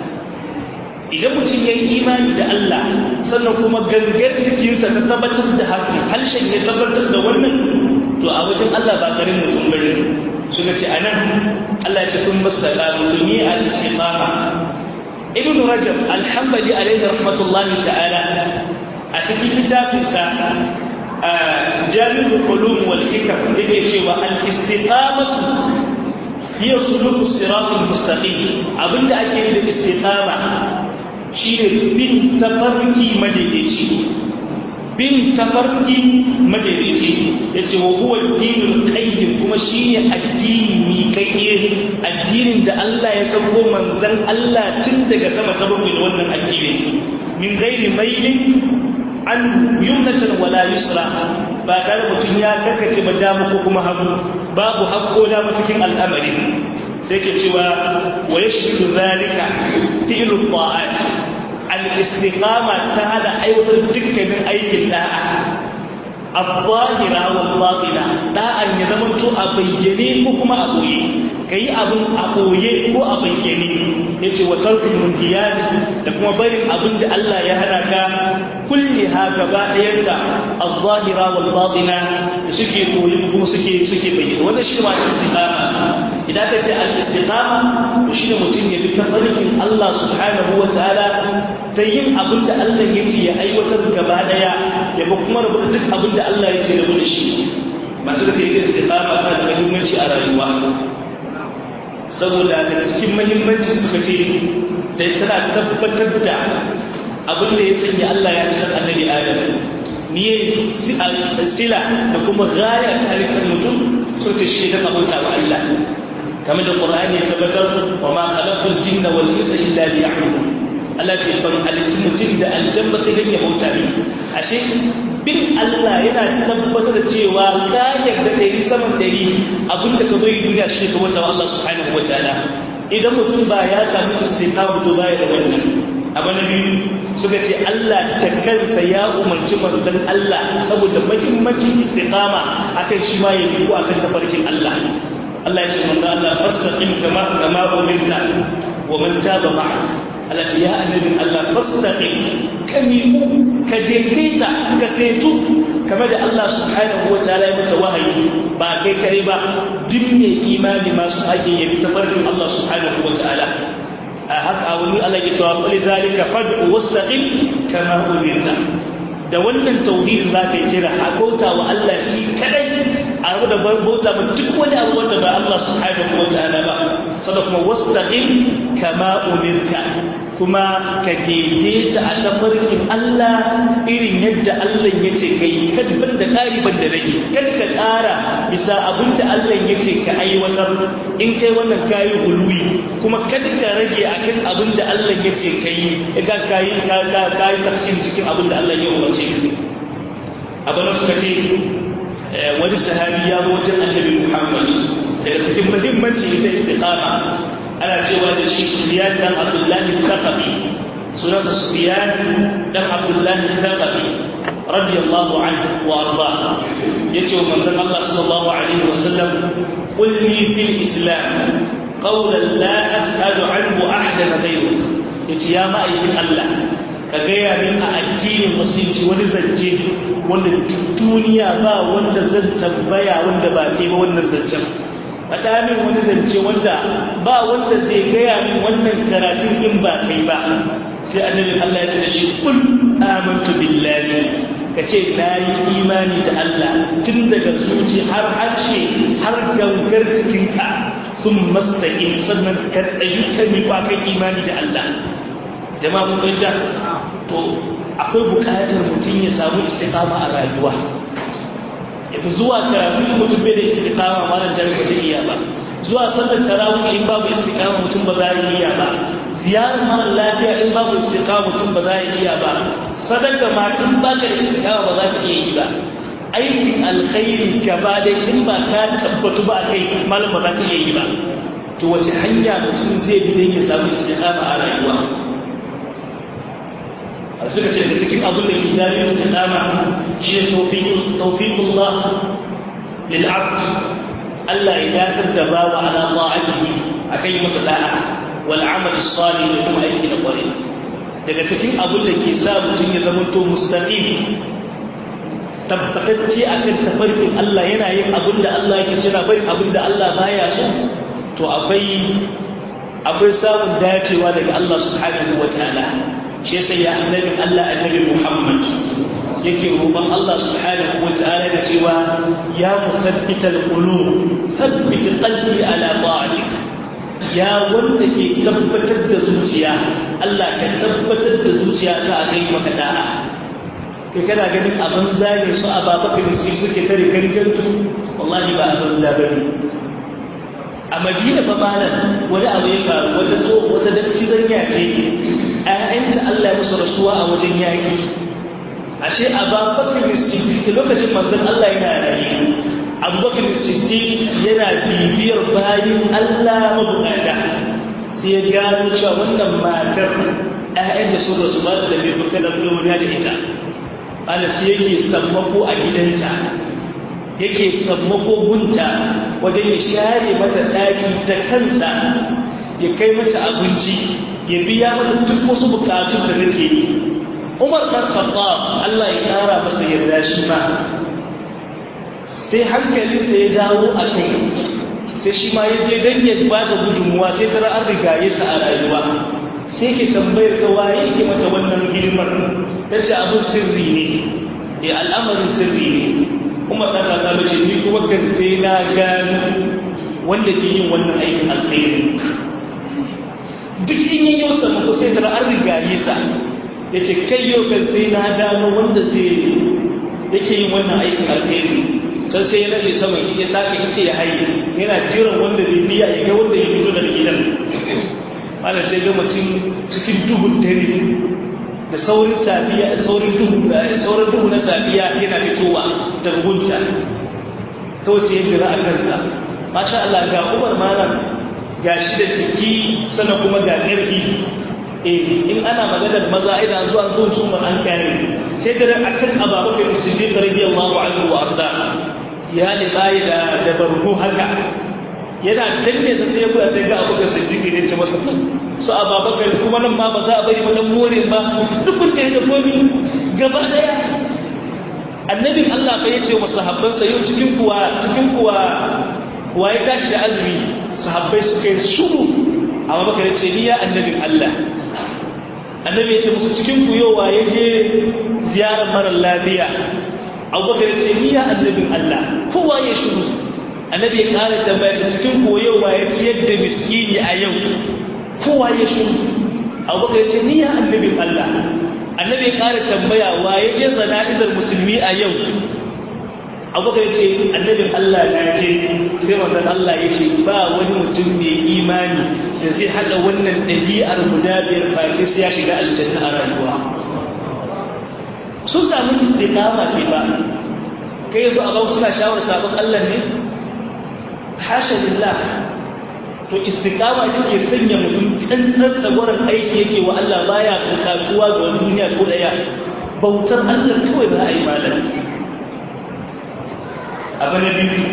idan mutum ya yi imani da Allah sannan kuma gangar jikinsa ta tabbatar da haka harshen ya tabbatar da wannan to a wajen Allah ba garin mutum bane suka ce anan Allah ya ce kun mustaqam mutumi al-istiqama ibn rajab al-hanbali alayhi rahmatullahi ta'ala a cikin littafinsa jami'ul ulum wal hikam yake cewa al-istiqamatu hiya suluk as-sirat al-mustaqim abinda ake yi da istiqama shine bin tafarki madaidaici bin tafarki madaidaici yace wa huwa ad-dinul qayyim kuma shine addini mi kake addinin da Allah ya sako manzon Allah tun daga sama ta bakwai da wannan addini min ghairi mailin an yumnatan wala yusra ba tare mutum ya karkace ba dama ko kuma hagu babu hakko dama cikin al'amari sai ke cewa wa yashbihu zalika fi'lu ta'at al-istiqama ta hada aiwatar dukkanin aikin da'a al-zahira wal batina da'an ya zama to a bayyane ko kuma a boye kai abun a boye ko a bayyane yace wa tarkul munhiyat da kuma barin abin da Allah ya hana ka kulliha gaba ɗayanta al-zahira wal batina da suke koyi kuma suke suke bayyana wannan shi ma istiqama idan ka ce al-istiqama to shine mutum ya bi tafarkin Allah subhanahu wa ta'ala ta yin abin da Allah ya ce ya aiwatar gaba ɗaya ya ba kuma rubuta duk abin da Allah ya ce da mu shi masu da take istiqama ta da muhimmanci a rayuwa saboda daga cikin muhimmancin suka ce da tana tabbatar da abin da ya sanya Allah ya cikar annabi Adam niye sila da kuma gaya ta halittar mutum sun ce shi ne don abota wa Allah kamar da Qur'ani ya tabbatar wa ma khalaqtul jinna wal insa illa liya'budun Allah ce ban halitti mutum da aljanna sai dan ya bauta ni ashe bin Allah yana tabbatar da cewa ka yarda ɗari saman ɗari abinda ka zo yi duniya shi ka bauta wa Allah subhanahu wa ta'ala idan mutum ba ya sami istiqama to baya da wannan abu na biyu suka ce Allah da kansa ya umarci manzon Allah saboda muhimmancin istiqama akan shi ma ya bi ko akan tafarkin Allah Allah ya ce manzon Allah fastaqim kama kama umirta wa man taba ma'ak Allah ce ya annabi Allah fastaqim kami'u ka daidaita ka setu kamar da Allah subhanahu wa ta'ala ya maka wahayi ba kai kare ba duk ne imani masu ake yabi tafarkin Allah subhanahu wa ta'ala a haka wani Allah ya cewa fali zalika fad'u wastaqim kama umirta da wannan tauhid za ka yi kira a bauta wa Allah shi kadai a rabu da bauta ba duk wani abu wanda ba Allah subhanahu wa ta'ala ba sannan kuma wastaqim kama umirta kuma ka daidaita a tafarkin Allah irin yadda Allah ya ce ka yi kada ban da ƙari ban da rage kada ka ƙara bisa abin da Allah ya ce ka aiwatar in kai wannan kayi huluyi kuma kada ka rage akan abin da Allah ya ce ka yi ka kayi ka yi tafsir cikin abin da Allah ya umarce ka abin da suka ce wani sahabi ya zo wajen Annabi Muhammad daga cikin muhimmanci da istiqama ana cewa da shi Sufyan dan Abdullahi al-Thaqafi sunansa Sufyan dan Abdullahi al-Thaqafi radiyallahu anhu wa arda yace wa manzon Allah sallallahu alaihi wasallam qul li fil islam qawlan la as'alu anhu ahadan ghayruk yace ya ma'aikin Allah ka gaya min a addinin musulunci wani zance wanda duniya ba wanda zan tambaya wanda ba kai ba wannan zancen faɗa min wani zance wanda ba wanda zai gaya min wannan karatun in ba kai ba sai annabin Allah ya ce da shi kul amantu billahi ka ce na yi imani da Allah tun daga zuci har harshe har gangar jikinka sun mastaƙi sannan ka tsayi ka miƙa kan imani da Allah jama'a mun fahimta to akwai buƙatar mutum ya samu istiqama a rayuwa yafi zuwa karatu mutum bai da istiqama malam jami'a da iya ba zuwa sallar tarawih in babu istiqama mutum ba za ya iya ba, ziyarar mara lafiya in babu istiqama mutum ba za ya iya ba, sadaka ma in ba ka da istiqama ba za ka iya yi ba, aikin alkhairi gaba da in ba ka tabbatu ba kai malam ba za ka iya yi ba. To wace hanya mutum zai bi don ya samu istiqama a rayuwa? a suka ce da cikin abin da ke jami'in istiqama shi ne tawfiqullah lil abd, Allah ya dakatar da bawa ala ta'atihi akan yi masa da'a wal amal salih da kuma aiki na kwarai. Daga cikin abin da ke sa mutum ya zama to mustaqim, tabbatacce akan tafarkin Allah, yana yin abin da Allah yake so, yana barin abin da Allah baya so, to akwai akwai samun dacewa daga Allah subhanahu wataala. Shi yasa ya annabin Allah annabi Muhammad yake roƙon Allah subhanahu wataala da cewa ya muthabbital qulub thabbit qalbi ala ta'atik, ya wanda ke tabbatar da zuciya Allah ka tabbatar da zuciya ta a kai maka da'a. kai kana ganin abin zane su a babaka miski suke tare gangantu, wallahi ba abin zabari. A Madina fa malam wani abu ya faru, wata tsoho wata dacci zanya ce ƴaƴanta Allah ya musu rasuwa a wajen yaki. Ashe Abubakar Siddiq lokacin manzon Allah yana rayu, Abubakar Siddiq yana bibiyar bayin Allah mabukata, sai ya gano cewa wannan matar ƴaƴan da sun rasu ba da bai buka da wani da ita. Ana sai yake sammako a gidanta, yake sammako gunta wajen ya share mata ɗaki ta kansa, ya kai mata abinci, ya biya mata duk wasu bukatun da nake yi. Umar ɗan Khattab Allah ya ƙara masa yarda shi ma, sai hankalinsa ya dawo a kai, sai shi ma ya je don ya ba da gudunmuwa, sai tara an riga ya sa a rayuwa. Sai ke tambayar ta waye yake mata wannan hidimar, ta ce abin sirri ne, ya al'amarin sirri ne. Umar ɗan Khattab ya ce ni kuma kan sai na gano wanda ke yin wannan aikin alkhairi. Duk in yi yau samu ko sai tara an riga ya sa, ya ce kai yau kan sai na gano wanda zai yake yin wannan aikin alkhairi. Can sai ya rage sama ya taka ya ce ya haye, yana jiran wanda zai biya ya ga wanda ya fito daga gidan. Ana sai ga mutum cikin duhun dare da saurin safiya, saurin duhu saurin duhu na safiya yana fitowa daga gunta, kawai sai ya jira a kansa. Masha Allah, ga Umar malam ga shi da jiki sannan kuma ga ƙarfi. Eh, in ana maganar maza ina zuwa gun su man an kare, sai da akan Abubakar Siddiq radiyallahu anhu wa arda ya libayi da da bargo haka, yana danne sa sai ya buya sai ga Abubakar Siddiq ne ce masa su Abubakar kuma nan ma ba za a bari mu dan more ba, duk kun tare da komi gaba daya. Annabin Allah fa yace wa sahabbansa yau cikin kuwa cikin kuwa waye tashi da azumi, sahabbai suka yi shuru. Abubakar ya ce ni ya annabin Allah. Annabi ya ce musu cikin ku yau waye je ziyarar mara lafiya. Abubakar ya ce ni ya annabin Allah. Kowa ya shuru. Annabi ya ƙara tambaya ta cikin ku yau waye ciyar da miskini a yau. Kowa ya shuru. Abubakar ya ce ni ya annabin Allah. Annabi ya ƙara tambaya waye je zana'izar musulmi a yau. Abubakar ya ce annabin Allah na je. Sai manzon Allah ya ce ba wani mutum mai imani da zai haɗa wannan ɗabi'ar guda biyar face sai ya shiga aljanna a rayuwa. Sun samu istiqama ke ba, kai yanzu a ba suna shawar sabon Allah ne? Hasha lillah. To istiqama ita ke sanya mutum tsantsan tsagoran aiki yake wa Allah, baya bukatuwa ga duniya ko daya, bautar Allah kawai za a yi malam. Abu na biyu,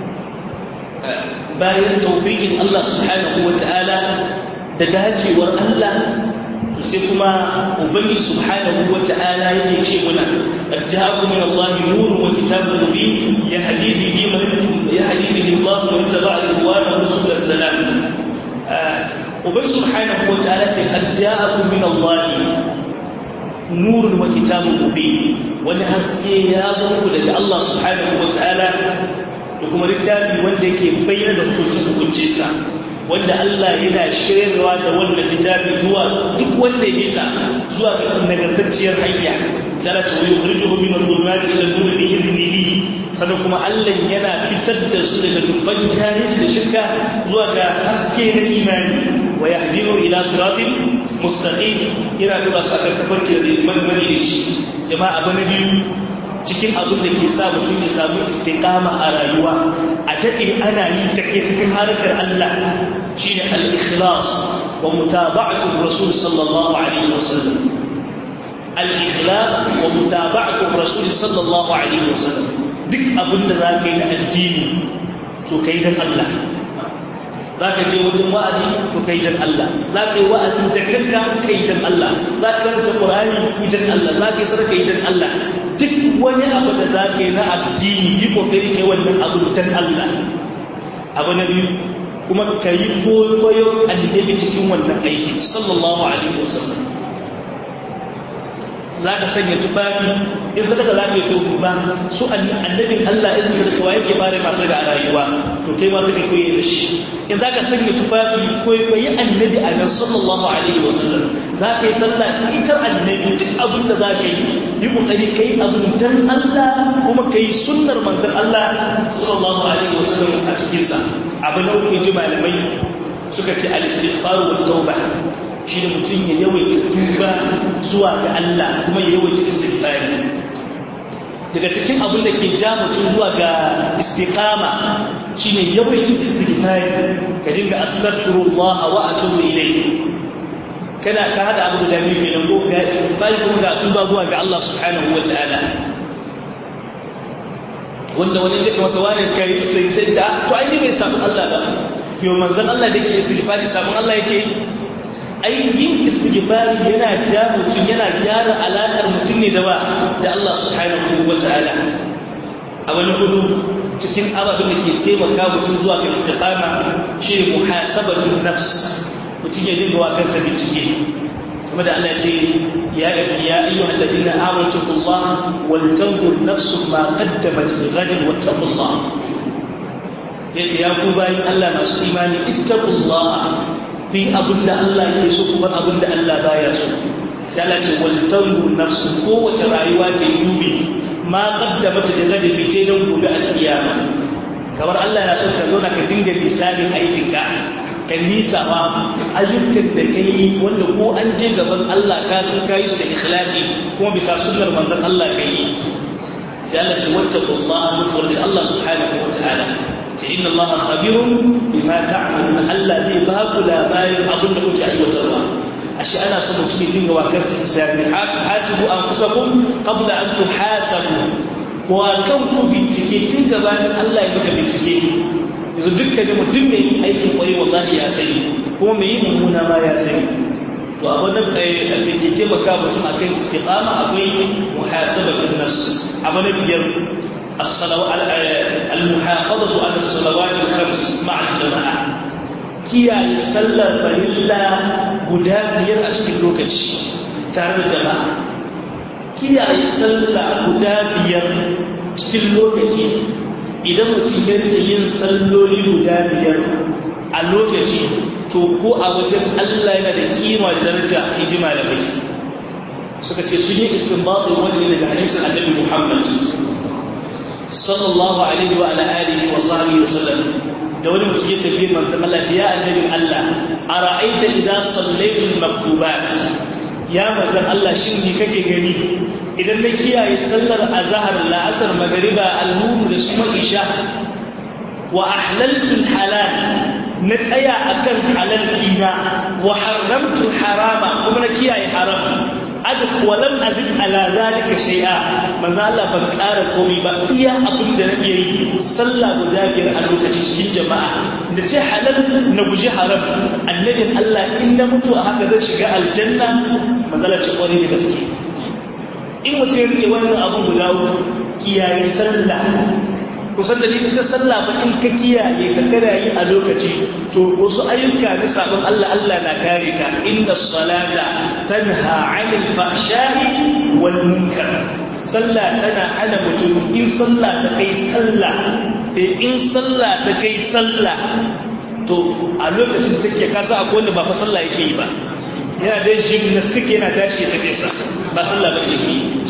bayan tawfiqin Allah subhanahu wa ta'ala da dacewar Allah, sai kuma Ubangiji subhanahu wa ta'ala yake ce muna qad ja'akum min Allahi nurun wa kitabun mubin yahdi bihi man yahdi bihi Allah man tabi'a ridwanahu subul salam. Ubangiji subhanahu wa ta'ala ce qad ja'akum min Allahi nurun wa kitabun mubin, wani haske ya zo daga Allah subhanahu wa ta'ala da kuma littafi wanda yake bayyana da hukunce sa, wanda Allah yana shiryarwa da wannan littafi zuwa duk wanda ya bisa zuwa ga nagartacciyar hanya, sai Allah ce yukhrijuhum min adh-dhulumati ila an-nur bi idnihi sannan kuma Allah yana fitar da su daga dubban jahilci da shirka zuwa ga haske na imani wa yahdihu ila siratin mustaqim yana dora su akan tafarki da madalici jama'a abu na biyu cikin abin da ke sa mutum ya samu istiqama a rayuwa a daɗe ana yi take cikin harkar Allah shine al-ikhlas wa mutaba'atu rasul sallallahu alaihi wasallam al-ikhlas wa mutaba'atu rasul sallallahu alaihi wasallam duk abin da zaka yi na addini to kai dan Allah za ka je wajen wa'azi to kai dan Allah za ka yi wa'azi da kanka kai dan Allah za ka karanta Qur'ani idan Allah za ka yi sadaka idan Allah duk wani abu da za ka yi na addini yi kokari kai wannan abu dan Allah abu na biyu kuma ka yi koyo annabi cikin wannan aiki sallallahu alaihi wasallam za ka sanya tufafi in sadaka za ka yi to ba su annabin Allah in sadaka wa yake bare masu da rayuwa to kai ma sai koyi da shi in za ka sanya tufafi koyi koyi annabi a nan sallallahu alaihi wasallam za ka yi sallah ita annabi duk abin da za ka yi yi kokari kai abin dan Allah kuma kai sunnar manzon Allah sallallahu alaihi wasallam a cikin sa abu na uku ji malamai suka ce al-istighfar wa tauba shi da mutum ya yawaita tuba zuwa ga Allah kuma ya yawaita istighfari daga cikin abin da ke ja mutum zuwa ga istiqama shine yawaita istighfari ka dinga astaghfirullah wa atubu ilayhi kana ka hada abu da muke nan ko ga istighfari kuma ga tuba zuwa ga Allah subhanahu wa ta'ala wanda wani ya ce masa wani kai sai sai ta to ai ne bai samu Allah ba yo manzon Allah da yake istighfari samu Allah yake ai yin istighfari yana ja mutum yana gyara alaƙar mutum ne da ba da Allah subhanahu wa ta'ala a wani hudu cikin ababen da ke taimaka mutum zuwa ga istiqama shi muhasabatun nafs mutum ya dinga wa kansa bincike kuma da Allah ya ce ya ya ayyuhal ladina amanu taqullaha wal tanzur nafsun ma qaddamat lighadin wattaqullah yace ya ku bayin Allah masu imani ittaqullaha fi abinda Allah ke so kuma abinda Allah baya so sai Allah ce wal tanzur nafsu kowace rayuwa ta yi dubi ma qaddamat da gadi bice don gobe alkiyama kamar Allah na so ka zo ka dinga misalin aikinka ka lisafa ayyukan da kai wanda ko an je gaban Allah ka san kai su da ikhlasi kuma bisa sunnar manzon Allah kai sai Allah ce wattaqullaha mutuwarci Allah subhanahu wa ta'ala ce inna Allah khabirun bima ta'malun Allah zai ba ku labarin abin da kuke aiwatarwa ashe ana son mutum ya dinga wa kansa hisabi hasibu anfusakum qabla an tuhasabu wa kanku bincike tun gabanin Allah ya maka bincike yanzu dukkanin mutum mai yin aikin kwari wallahi ya sani kuma mai yin mummuna ma ya sani to abin da ke taimaka mutum akan istiqama akwai muhasabatun nafs abu na biyar المحافظة على الصلوات الخمس مع الجماعة كيا يسلى فلله قدامير أشكل لوكش تعرف الجماعة كيا يسلى قدامير أشكل لوكش إذا متير ينسلوا لي قدامير اللوكش توقو أوجب الله ينادي كيما لدرجة إجماع لبي سكتي سنة استنباط ولي لحديث النبي محمد sallallahu alaihi wa ala alihi wa sahbihi wa sallam da wani mutum ya tafi manzon Allah ya annabi Allah ara'aita idza sallaitu maktubat ya manzon Allah shin ni kake gani idan na kiyaye sallar azhar la'asar magriba al-nuhr da kuma isha wa ahlaltu al-halal na tsaya akan halalkina wa haramtu harama kuma na kiyaye haram adh walam azid ala zalika shay'a manzo Allah ban ƙara komai ba iya abin da nake yi sallah guda biyar a lokaci cikin jama'a da ce halal na guji haram annabin Allah in na mutu a haka zan shiga aljanna manzo Allah ce kwarai da gaske in mutum ya rike wannan abun guda uku kiyaye sallah kusan da ka sallah ba in ka kiyaye ka kada yi a lokaci to wasu ayyuka na sabon Allah Allah na kare ka inna salata tanha 'anil fahsha'i wal munkar sallah tana hana mutum in sallah ta kai sallah in sallah ta kai sallah to a lokacin take kasa akwai wanda ba fa sallah yake yi ba yana da gymnastic yana tashi ta kai sa ba sallah ba ce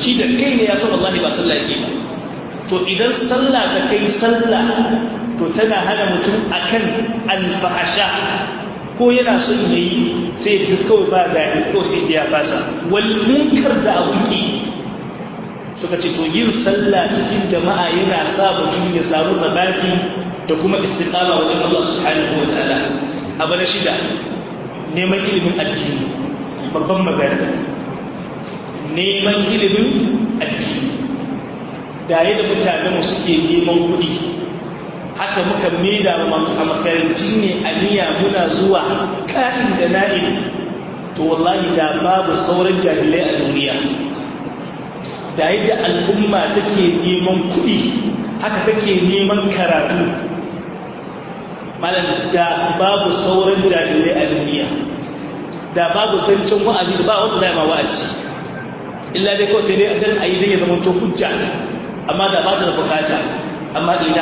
shi da kai ne ya san wallahi ba sallah yake ba to idan sallah ta kai sallah to tana hana mutum akan alfahasha ko yana son yayi sai ya ji kawai ba daɗi ko sai ya fasa wal munkar da abuki suka ce to yin sallah cikin jama'a yana sa mutum ya samu tabaki da kuma istiqama wajen Allah subhanahu wa ta'ala abu na shida neman ilimin addini babban magana neman ilimin addini da yadda mutane mu suke neman kuɗi haka muka maida a makaranci ne a niyya muna zuwa ka'in da na'in to wallahi da babu sauran jahilai a duniya da yadda al'umma take neman kuɗi haka take neman karatu malam da babu sauran jahilai a duniya da babu zancen wa'azi da ba wanda zai ma wa'azi illa dai kawai sai dai dan ayi dai ya zama to hujja amma da ba ta da bukata amma ina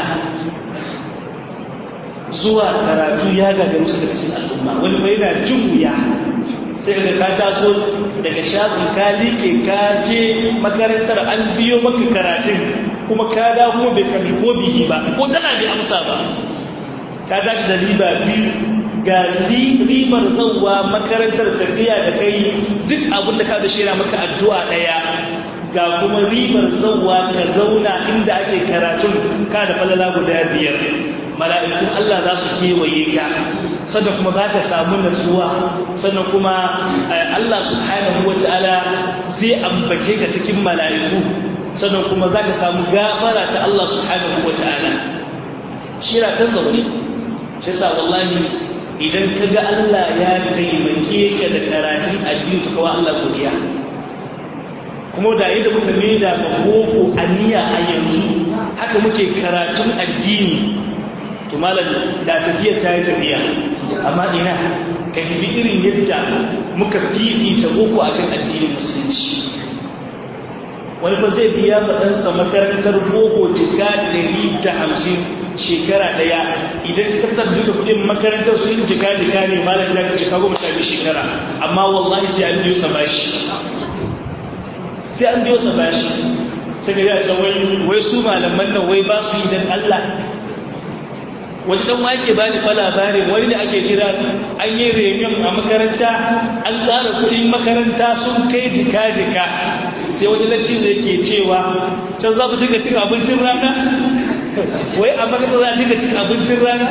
zuwa karatu ya gagaru su da cikin al'umma wani bai na jin wuya sai da ka taso daga shafin ka liƙe ka je makarantar an biyo maka karatun kuma ka da kuma bai kalli ko bihi ba ko tana bai amsa ba ka tashi da riba biyu ga ribar zauwa makarantar tafiya da kai duk abin da ka da shira maka addu'a ɗaya ga kuma ribar zauwa ka zauna inda ake karatun ka da falala guda biyar mala'ikun Allah za su kewaye ka sannan kuma za ka samu natsuwa sannan kuma Allah subhanahu wa ta'ala zai ambace ka cikin mala'iku sannan kuma za ka samu gafara ta Allah subhanahu wa ta'ala shi na can zaune shi sa wallahi idan ka ga Allah ya taimake ka da karatun addini ta kawo Allah godiya kuma da yadda muka maida ma boko aniya a yanzu haka muke karatun addini to malam da tafiya ta yi tafiya amma ina ka hibi irin yadda muka fifita boko akan addinin musulunci wani ba zai biya ma ɗansa makarantar boko jika ɗari da hamsin shekara ɗaya idan ka fitar duka kuɗin makarantar su in jika jika ne malam ta ka jika goma sha biyu shekara amma wallahi sai an biyo sa bashi sai an biyo sa bashi sai ga ya ce wai su malaman nan wai ba su yi dan Allah wani dan wake ba ni fa labarin wani da ake kira an yi reunion a makaranta an tsara kuɗin makaranta sun kai jika-jika sai wani lattizo yake cewa can za su dinga cin abincin rana wai a makaranta za a dinga cin abincin rana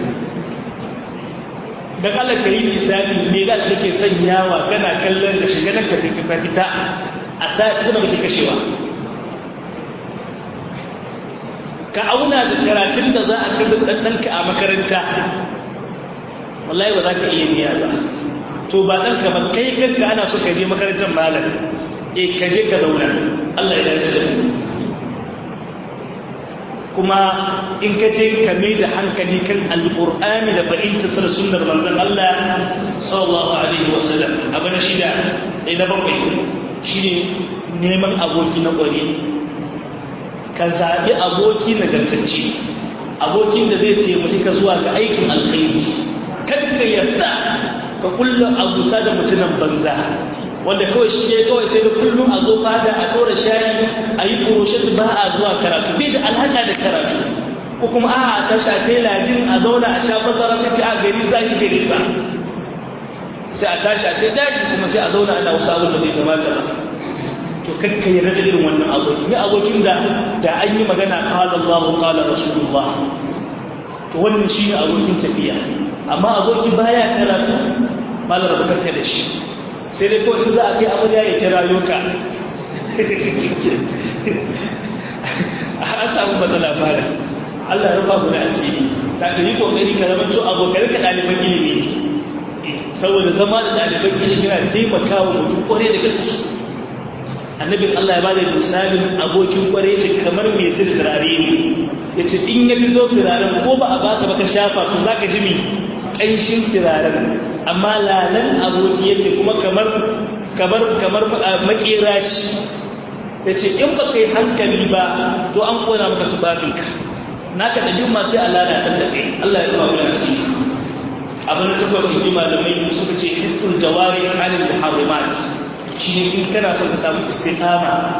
don Allah ka yi lissafi me da kake sanyawa kana kallon da shiga nan ka fita a sa'i kuma kake kashewa ka auna da karatun da za a kai ɗanɗanka a makaranta wallahi ba za ka iya biya ba to ba ɗanka ba kai kanka ana so ka je makarantar malam e ka je ka zauna Allah ya dace da kuma in ka je ka mai da hankali kan alƙur'ani da fahimtar sa sunnar manzon Allah sallallahu alaihi wasallam abu na shida ɗaya na bakwai shine neman aboki na ƙwari ka zaɓi aboki nagartacce abokin da zai taimaki ka zuwa ga aikin alkhairi kan ka yarda ka kulla abuta da mutumin banza wanda kawai shi ne kawai sai da kullum a zo fada a ɗora shayi a yi kuroshet ba a zuwa karatu bai da alhaka da karatu ko kuma a ta sha ladin a zauna a sha masara sai ta a gari zaki gari sa sai a tashi a kai daji kuma sai a zauna ana wasu abin da bai kamata ba to kakka yarda da irin wannan aboki ne abokin da da an yi magana qala Allah qala Rasulullah to wannan shine abokin tafiya amma aboki baya karatu malar bakarka da shi sai dai ko in za a kai amarya ya kira yoka an samu matsala fara Allah ya rufa mu da asiri da ka yi kokari ka zama to abokan ka ɗaliban ilimi saboda zama da ɗaliban ilimi yana taimakawa mutum kware da gaske annabin Allah ya bada misalin abokin kware ce kamar mai sirri turare ne ya ce in ya fito turaren ko ba a baka baka shafa to zaka ji mi ƙanshin turaren amma lalan aboki ya ce kuma kamar kamar kamar makera ce ya ce in ba kai hankali ba to an kona maka tubafinka naka da yamma sai Allah ya tada kai Allah ya ba mu nasiri abin da takwas in malamai suka ce hifdul jawari anil muharramat shi ne in kana son ka samu istiqama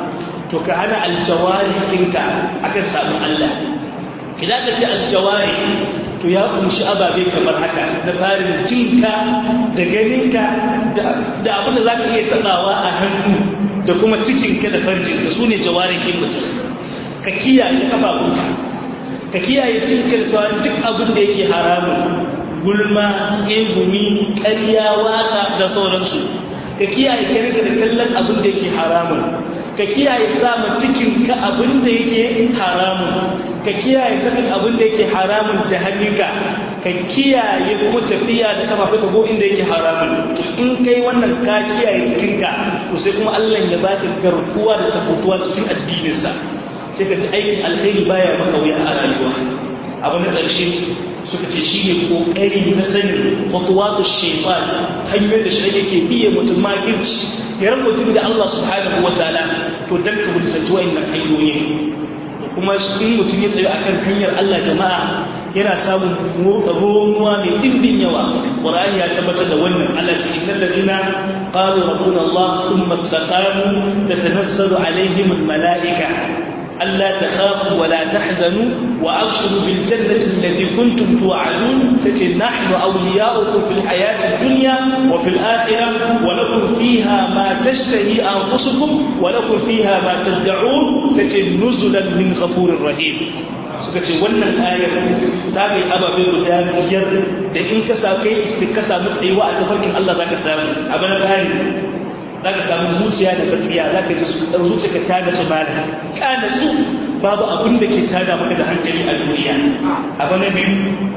to ka hana aljawarihinka akan sabon Allah. Idan ka ce aljawari to ya kunshi ababe kamar haka, na farin jinka da ganinka da abin da za ka iya taɓawa a hannu da kuma cikinka da farjinka, su ne jawarihin mutum. Ka kiyaye ƙafafunka, ka kiyaye cinka da sauran duk abin da yake haramun, gulma, tsegumi, ƙarya, waƙa da sauransu. Ka kiyaye kanka da kallon abin da yake haramun, ka kiyaye sama cikinka abin da yake haramun, ka kiyaye sanin abin da yake haramun da hannunka, ka kiyaye kuma tafiya da kafafunka ko inda yake haramun. To in kai wannan ka kiyaye cikinka, to sai kuma Allah ya baka garkuwa da tabbatuwa cikin addininsa, sai ka ji aikin alkhairi baya maka wuya a rayuwa. Abu na ƙarshe suka ce shi ne ƙoƙari na sanin fatuwatu shefan, hanyar da shi yake biye mutum makirci ya rabu mutum da Allah subhanahu wa ta'ala, to dan ka mutunci wa'annan hanyoyi. To kuma in mutum ya tsaye akan hanyar Allah jama'a yana samun ruwa mai dimbin yawa. Qur'ani ya tabbatar da wannan. Allah ce innal ladina qalu rabbuna Allah thumma istaqamu tatanazzalu alaihim al malaika ألا تخافوا ولا تحزنوا وأبشروا بالجنة التي كنتم توعدون ستي نحن أولياؤكم في الحياة الدنيا وفي الآخرة ولكم فيها ما تشتهي أنفسكم ولكم فيها ما تدعون ستي نزلا من غفور رحيم. suka ce wannan ayar ta bai ababe guda biyar da in ka sa kai ka samu tsayuwa a tafarkin Allah za ka samu abu na bayani. Za ka samu zuciya da fatsiya, za ka ji zuciya ka tada su bada ka natsu, babu abin da ke tada maka da hankali a duniya. Abu na biyu,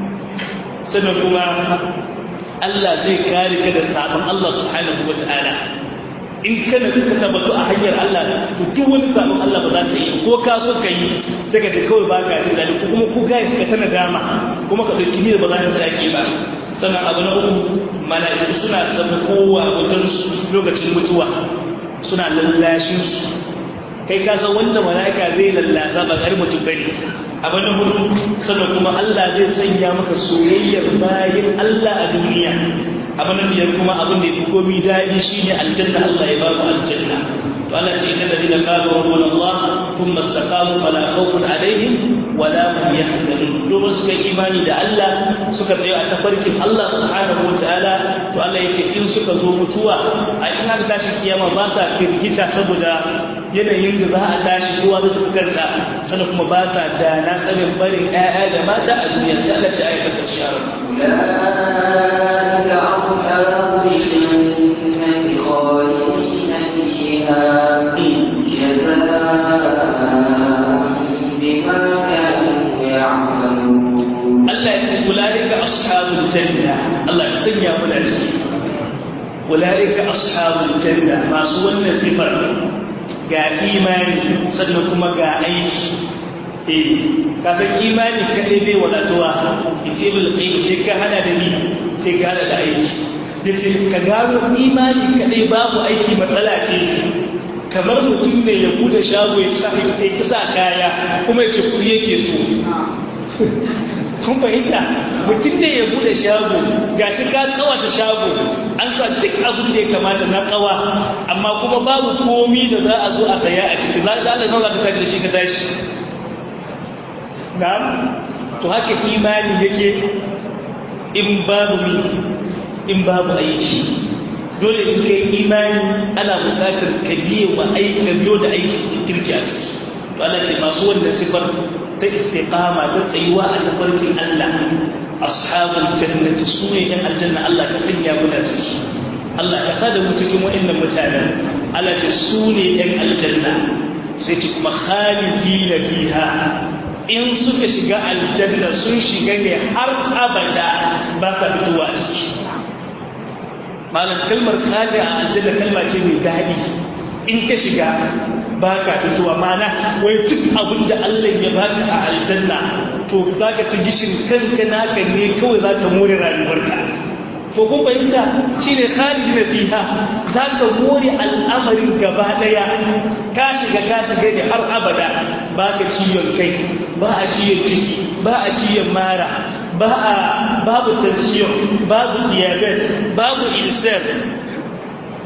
sannan kuma Allah zai kare ka da sabon Allah subhanahu wa ta'ala. In kana ka tabbatu a hanyar Allah, to duk wani sabon Allah ba za ka yi, ko ka so ka yi sai ka ji kawai ba ka jin daɗi, ko kuma ko ka yi suka tana dama kuma ka ɗauki niyyar ba za ka sake ba. Sannan abu na uku, mala'iku suna kowa wajen su lokacin mutuwa, suna lallashin su. Kai ka san wanda mala'ika zai lallasa ba ƙar mutum bane. Abu na hudu, sannan kuma Allah zai sanya maka soyayyar bayin Allah a duniya. Abu na biyar kuma abin da ya fi komi daɗi shine aljanna. Allah ya ba mu aljanna. To Allah ce innal ladina qalu rabbuna Allah thumma istaqamu fala khawfun alaihim wala hum yahzanun. Domin suka imani da Allah suka tsaye a tafarkin Allah subhanahu wa ta'ala, to Allah ya ce in suka zo mutuwa a in aka tashi kiyama ba sa firgita saboda yanayin da za a tashi kowa zai ta kansa, sannan kuma ba sa da na sanin barin ƴaƴa da mata a duniya. Sai Allah ce ayatul karshe أولئك أصحاب الجنة خالدين فيها جزاء بما كانوا يعملون. الله يقول أولئك أصحاب الجنة. الله يسمي أولئك أولئك أصحاب الجنة ما سوى صفر ga imani sannan kuma ga aiki. Eh, kasan imani kaɗai dai wadatuwa, in ce bil kai sai ka hada da ni sai ka hada da aiki. Ya ce ka gano imani kaɗai babu aiki matsala ce, kamar mutum ne ya bude shago ya kisa kaya kuma ya ce kuɗi yake so. Kun fahimta? Mutum ne ya bude shago, gashi ka kawata shago, an sa duk abin da ya kamata na kawa, amma kuma babu komi da za a zo a saya a ciki. Za a nawa za ka tashi da shi ka tashi. Na'am? To haka imani yake in babu mi, in babu aiki. Dole in kai imani ana buƙatar ka biye wa aiki, ka biyo da aiki kirki a ciki. To Allah ce masu wannan sifar ta istiqama, ta tsayuwa a tafarkin Allah, ashabul jannati su ne ɗan aljanna. Allah ka sanya mu da ciki, Allah ka sa da mu cikin waɗannan mutanen. Allah ce su ne ɗan aljanna, sai ce kuma khalidina fiha, in suka shiga aljanna sun shiga ne har abada ba sa fitowa a ciki. Malam kalmar khalid a aljanna kalma ce mai daɗi. In ka shiga ba ka fitowa, mana wai duk abin da Allah ya baka a aljanna to za ka ci gishin kanka naka ne kawai za ka more rayuwarka. To kun fahimta shi ne khalidina fiha, za ka more al'amarin gaba ɗaya, ka shiga ka shiga ne har abada. Ba ka ciwon kai, ba a ciwon ciki, ba a ciwon mara, ba a babu tension, babu diabetes, babu ulcer,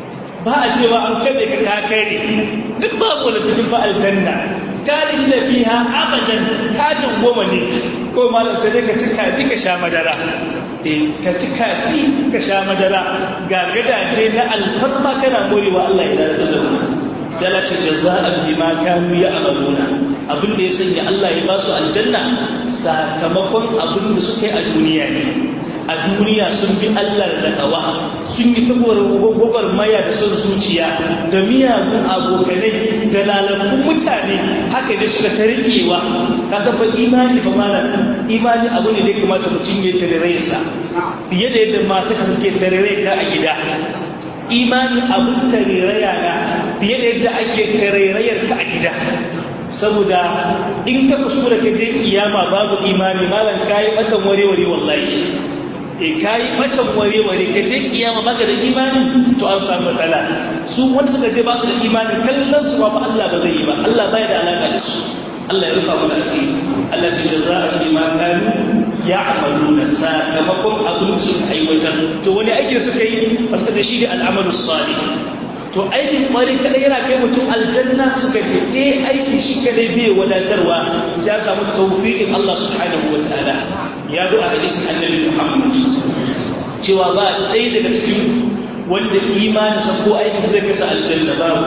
ba a cewa an kaɗe ka kakari duk babu wani cikin fa aljanna kalin da fiha abadan kadin goma ne ko malam sai ka ci kaji ka sha madara eh ka ci kaji ka sha madara ga gadaje na alfarma kana morewa Allah ya daraja da mu sai Allah ce jaza'an bima kanu ya'maluna abin da ya sanya Allah ya ba su aljanna sakamakon abin da suka yi a duniya ne a duniya sun bi Allah da takawa sun yi tabbawar maya da son zuciya da miyagun abokanai da lalakun mutane haka ne suka ta riƙewa ka san fa imani ba mana imani abu ne da ya kamata mutum ya tarare sa fiye da yadda mata ka take tarare ka a gida imani abun tareraya na fiye da yadda ake tarerayar ka a gida saboda in ka kuskura ka je kiyama babu imani malam kayi matan wareware wallahi e kayi matan wareware ka je kiyama maka da imani to an samu matsala su wanda suka je ba su da imani kallon su ba Allah ba zai yi ba Allah bai da alaka da su Allah ya rufa mana asiri Allah ce jaza'an bima kanu ya'maluna sakamakon abin da suka aiwatar to wani aiki suka yi suka da shi da al'amalu salih to aikin kwari kadai yana kai mutum aljanna suka ce eh aiki shi kadai bai wadatarwa sai ya samu tawfiqin Allah subhanahu wataala ya zo a hadisin annabi Muhammad cewa ba ɗaya daga cikin wanda imani sa ko aiki zai kasa aljanna ba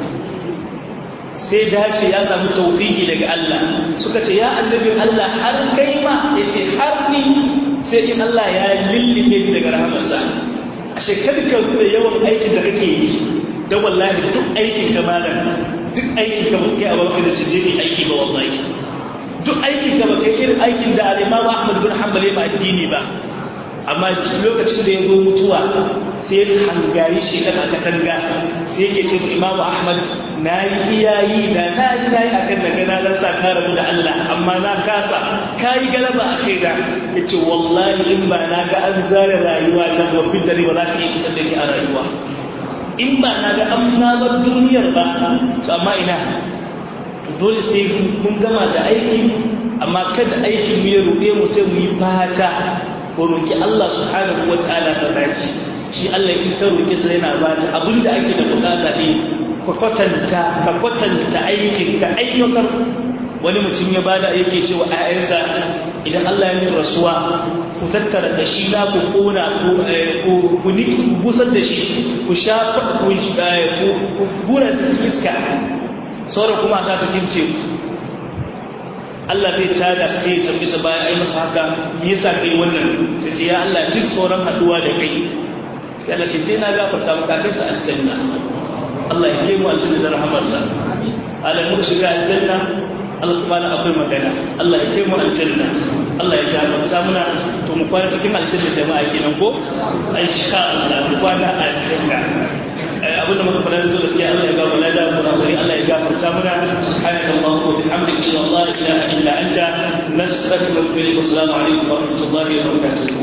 sai dace ya samu tawfiqi daga Allah suka ce ya annabi Allah har kai ma yace har ni sai in Allah ya lillibe daga rahamarsa ashe kada ka da yawan aikin da kake yi da wallahi duk aikin ka malam duk aikin ka kai a baka da siddiqi aiki ba wallahi duk aikin ka baka irin aikin da al-Imam Ahmad bin Hanbal ba addini ba amma lokacin da ya zo mutuwa sai ya hangayi shi kan aka tanga sai yake ce Imam Ahmad na yi iyayi da na yi na yi akan daga na dan sa karamu da Allah amma na kasa kayi galaba a kai da yace wallahi in ba na ga an zare rayuwa ta babin dare ba za ka iya cikin da ni a rayuwa in ba na ga an bar duniyar ba to amma ina dole sai mun gama da aiki amma kada aikin mu ya ruɗe mu sai mu yi fata ko roki Allah subhanahu wataala ta dace shi Allah in ka roki sai yana ba da abinda ake da bukata ne ka kwatanta ka kwatanta aikin ka ayyukan wani mutum ya bada yake cewa ayyansa idan Allah ya min rasuwa ku tattara da shi na ku kona ku ku niki ku busar da shi ku shafa ku ku gura cikin iska sauran kuma sa cikin teku Allah zai tada sai ya tambi sa bayan ai masa haka me yasa kai wannan sai ce ya Allah jin tsoron haduwa da kai sai Allah ce dai na gafarta maka kai sa aljanna Allah ya kai mu aljanna da rahamarsa Allah mu shiga aljanna Allah kuma na akwai magana Allah ya kai mu aljanna Allah ya gafarta muna to mu kwana cikin aljanna jama'a kenan ko insha Allah mu kwana aljanna abin da muka fara da gaskiya Allah ya gafarta da mu bari Allah ya gafarta muna subhanakallahumma wa bihamdika ashhadu an la ilaha illa anta nastaghfiruka wa atubu ilaik assalamu alaikum wa rahmatullahi wa barakatuh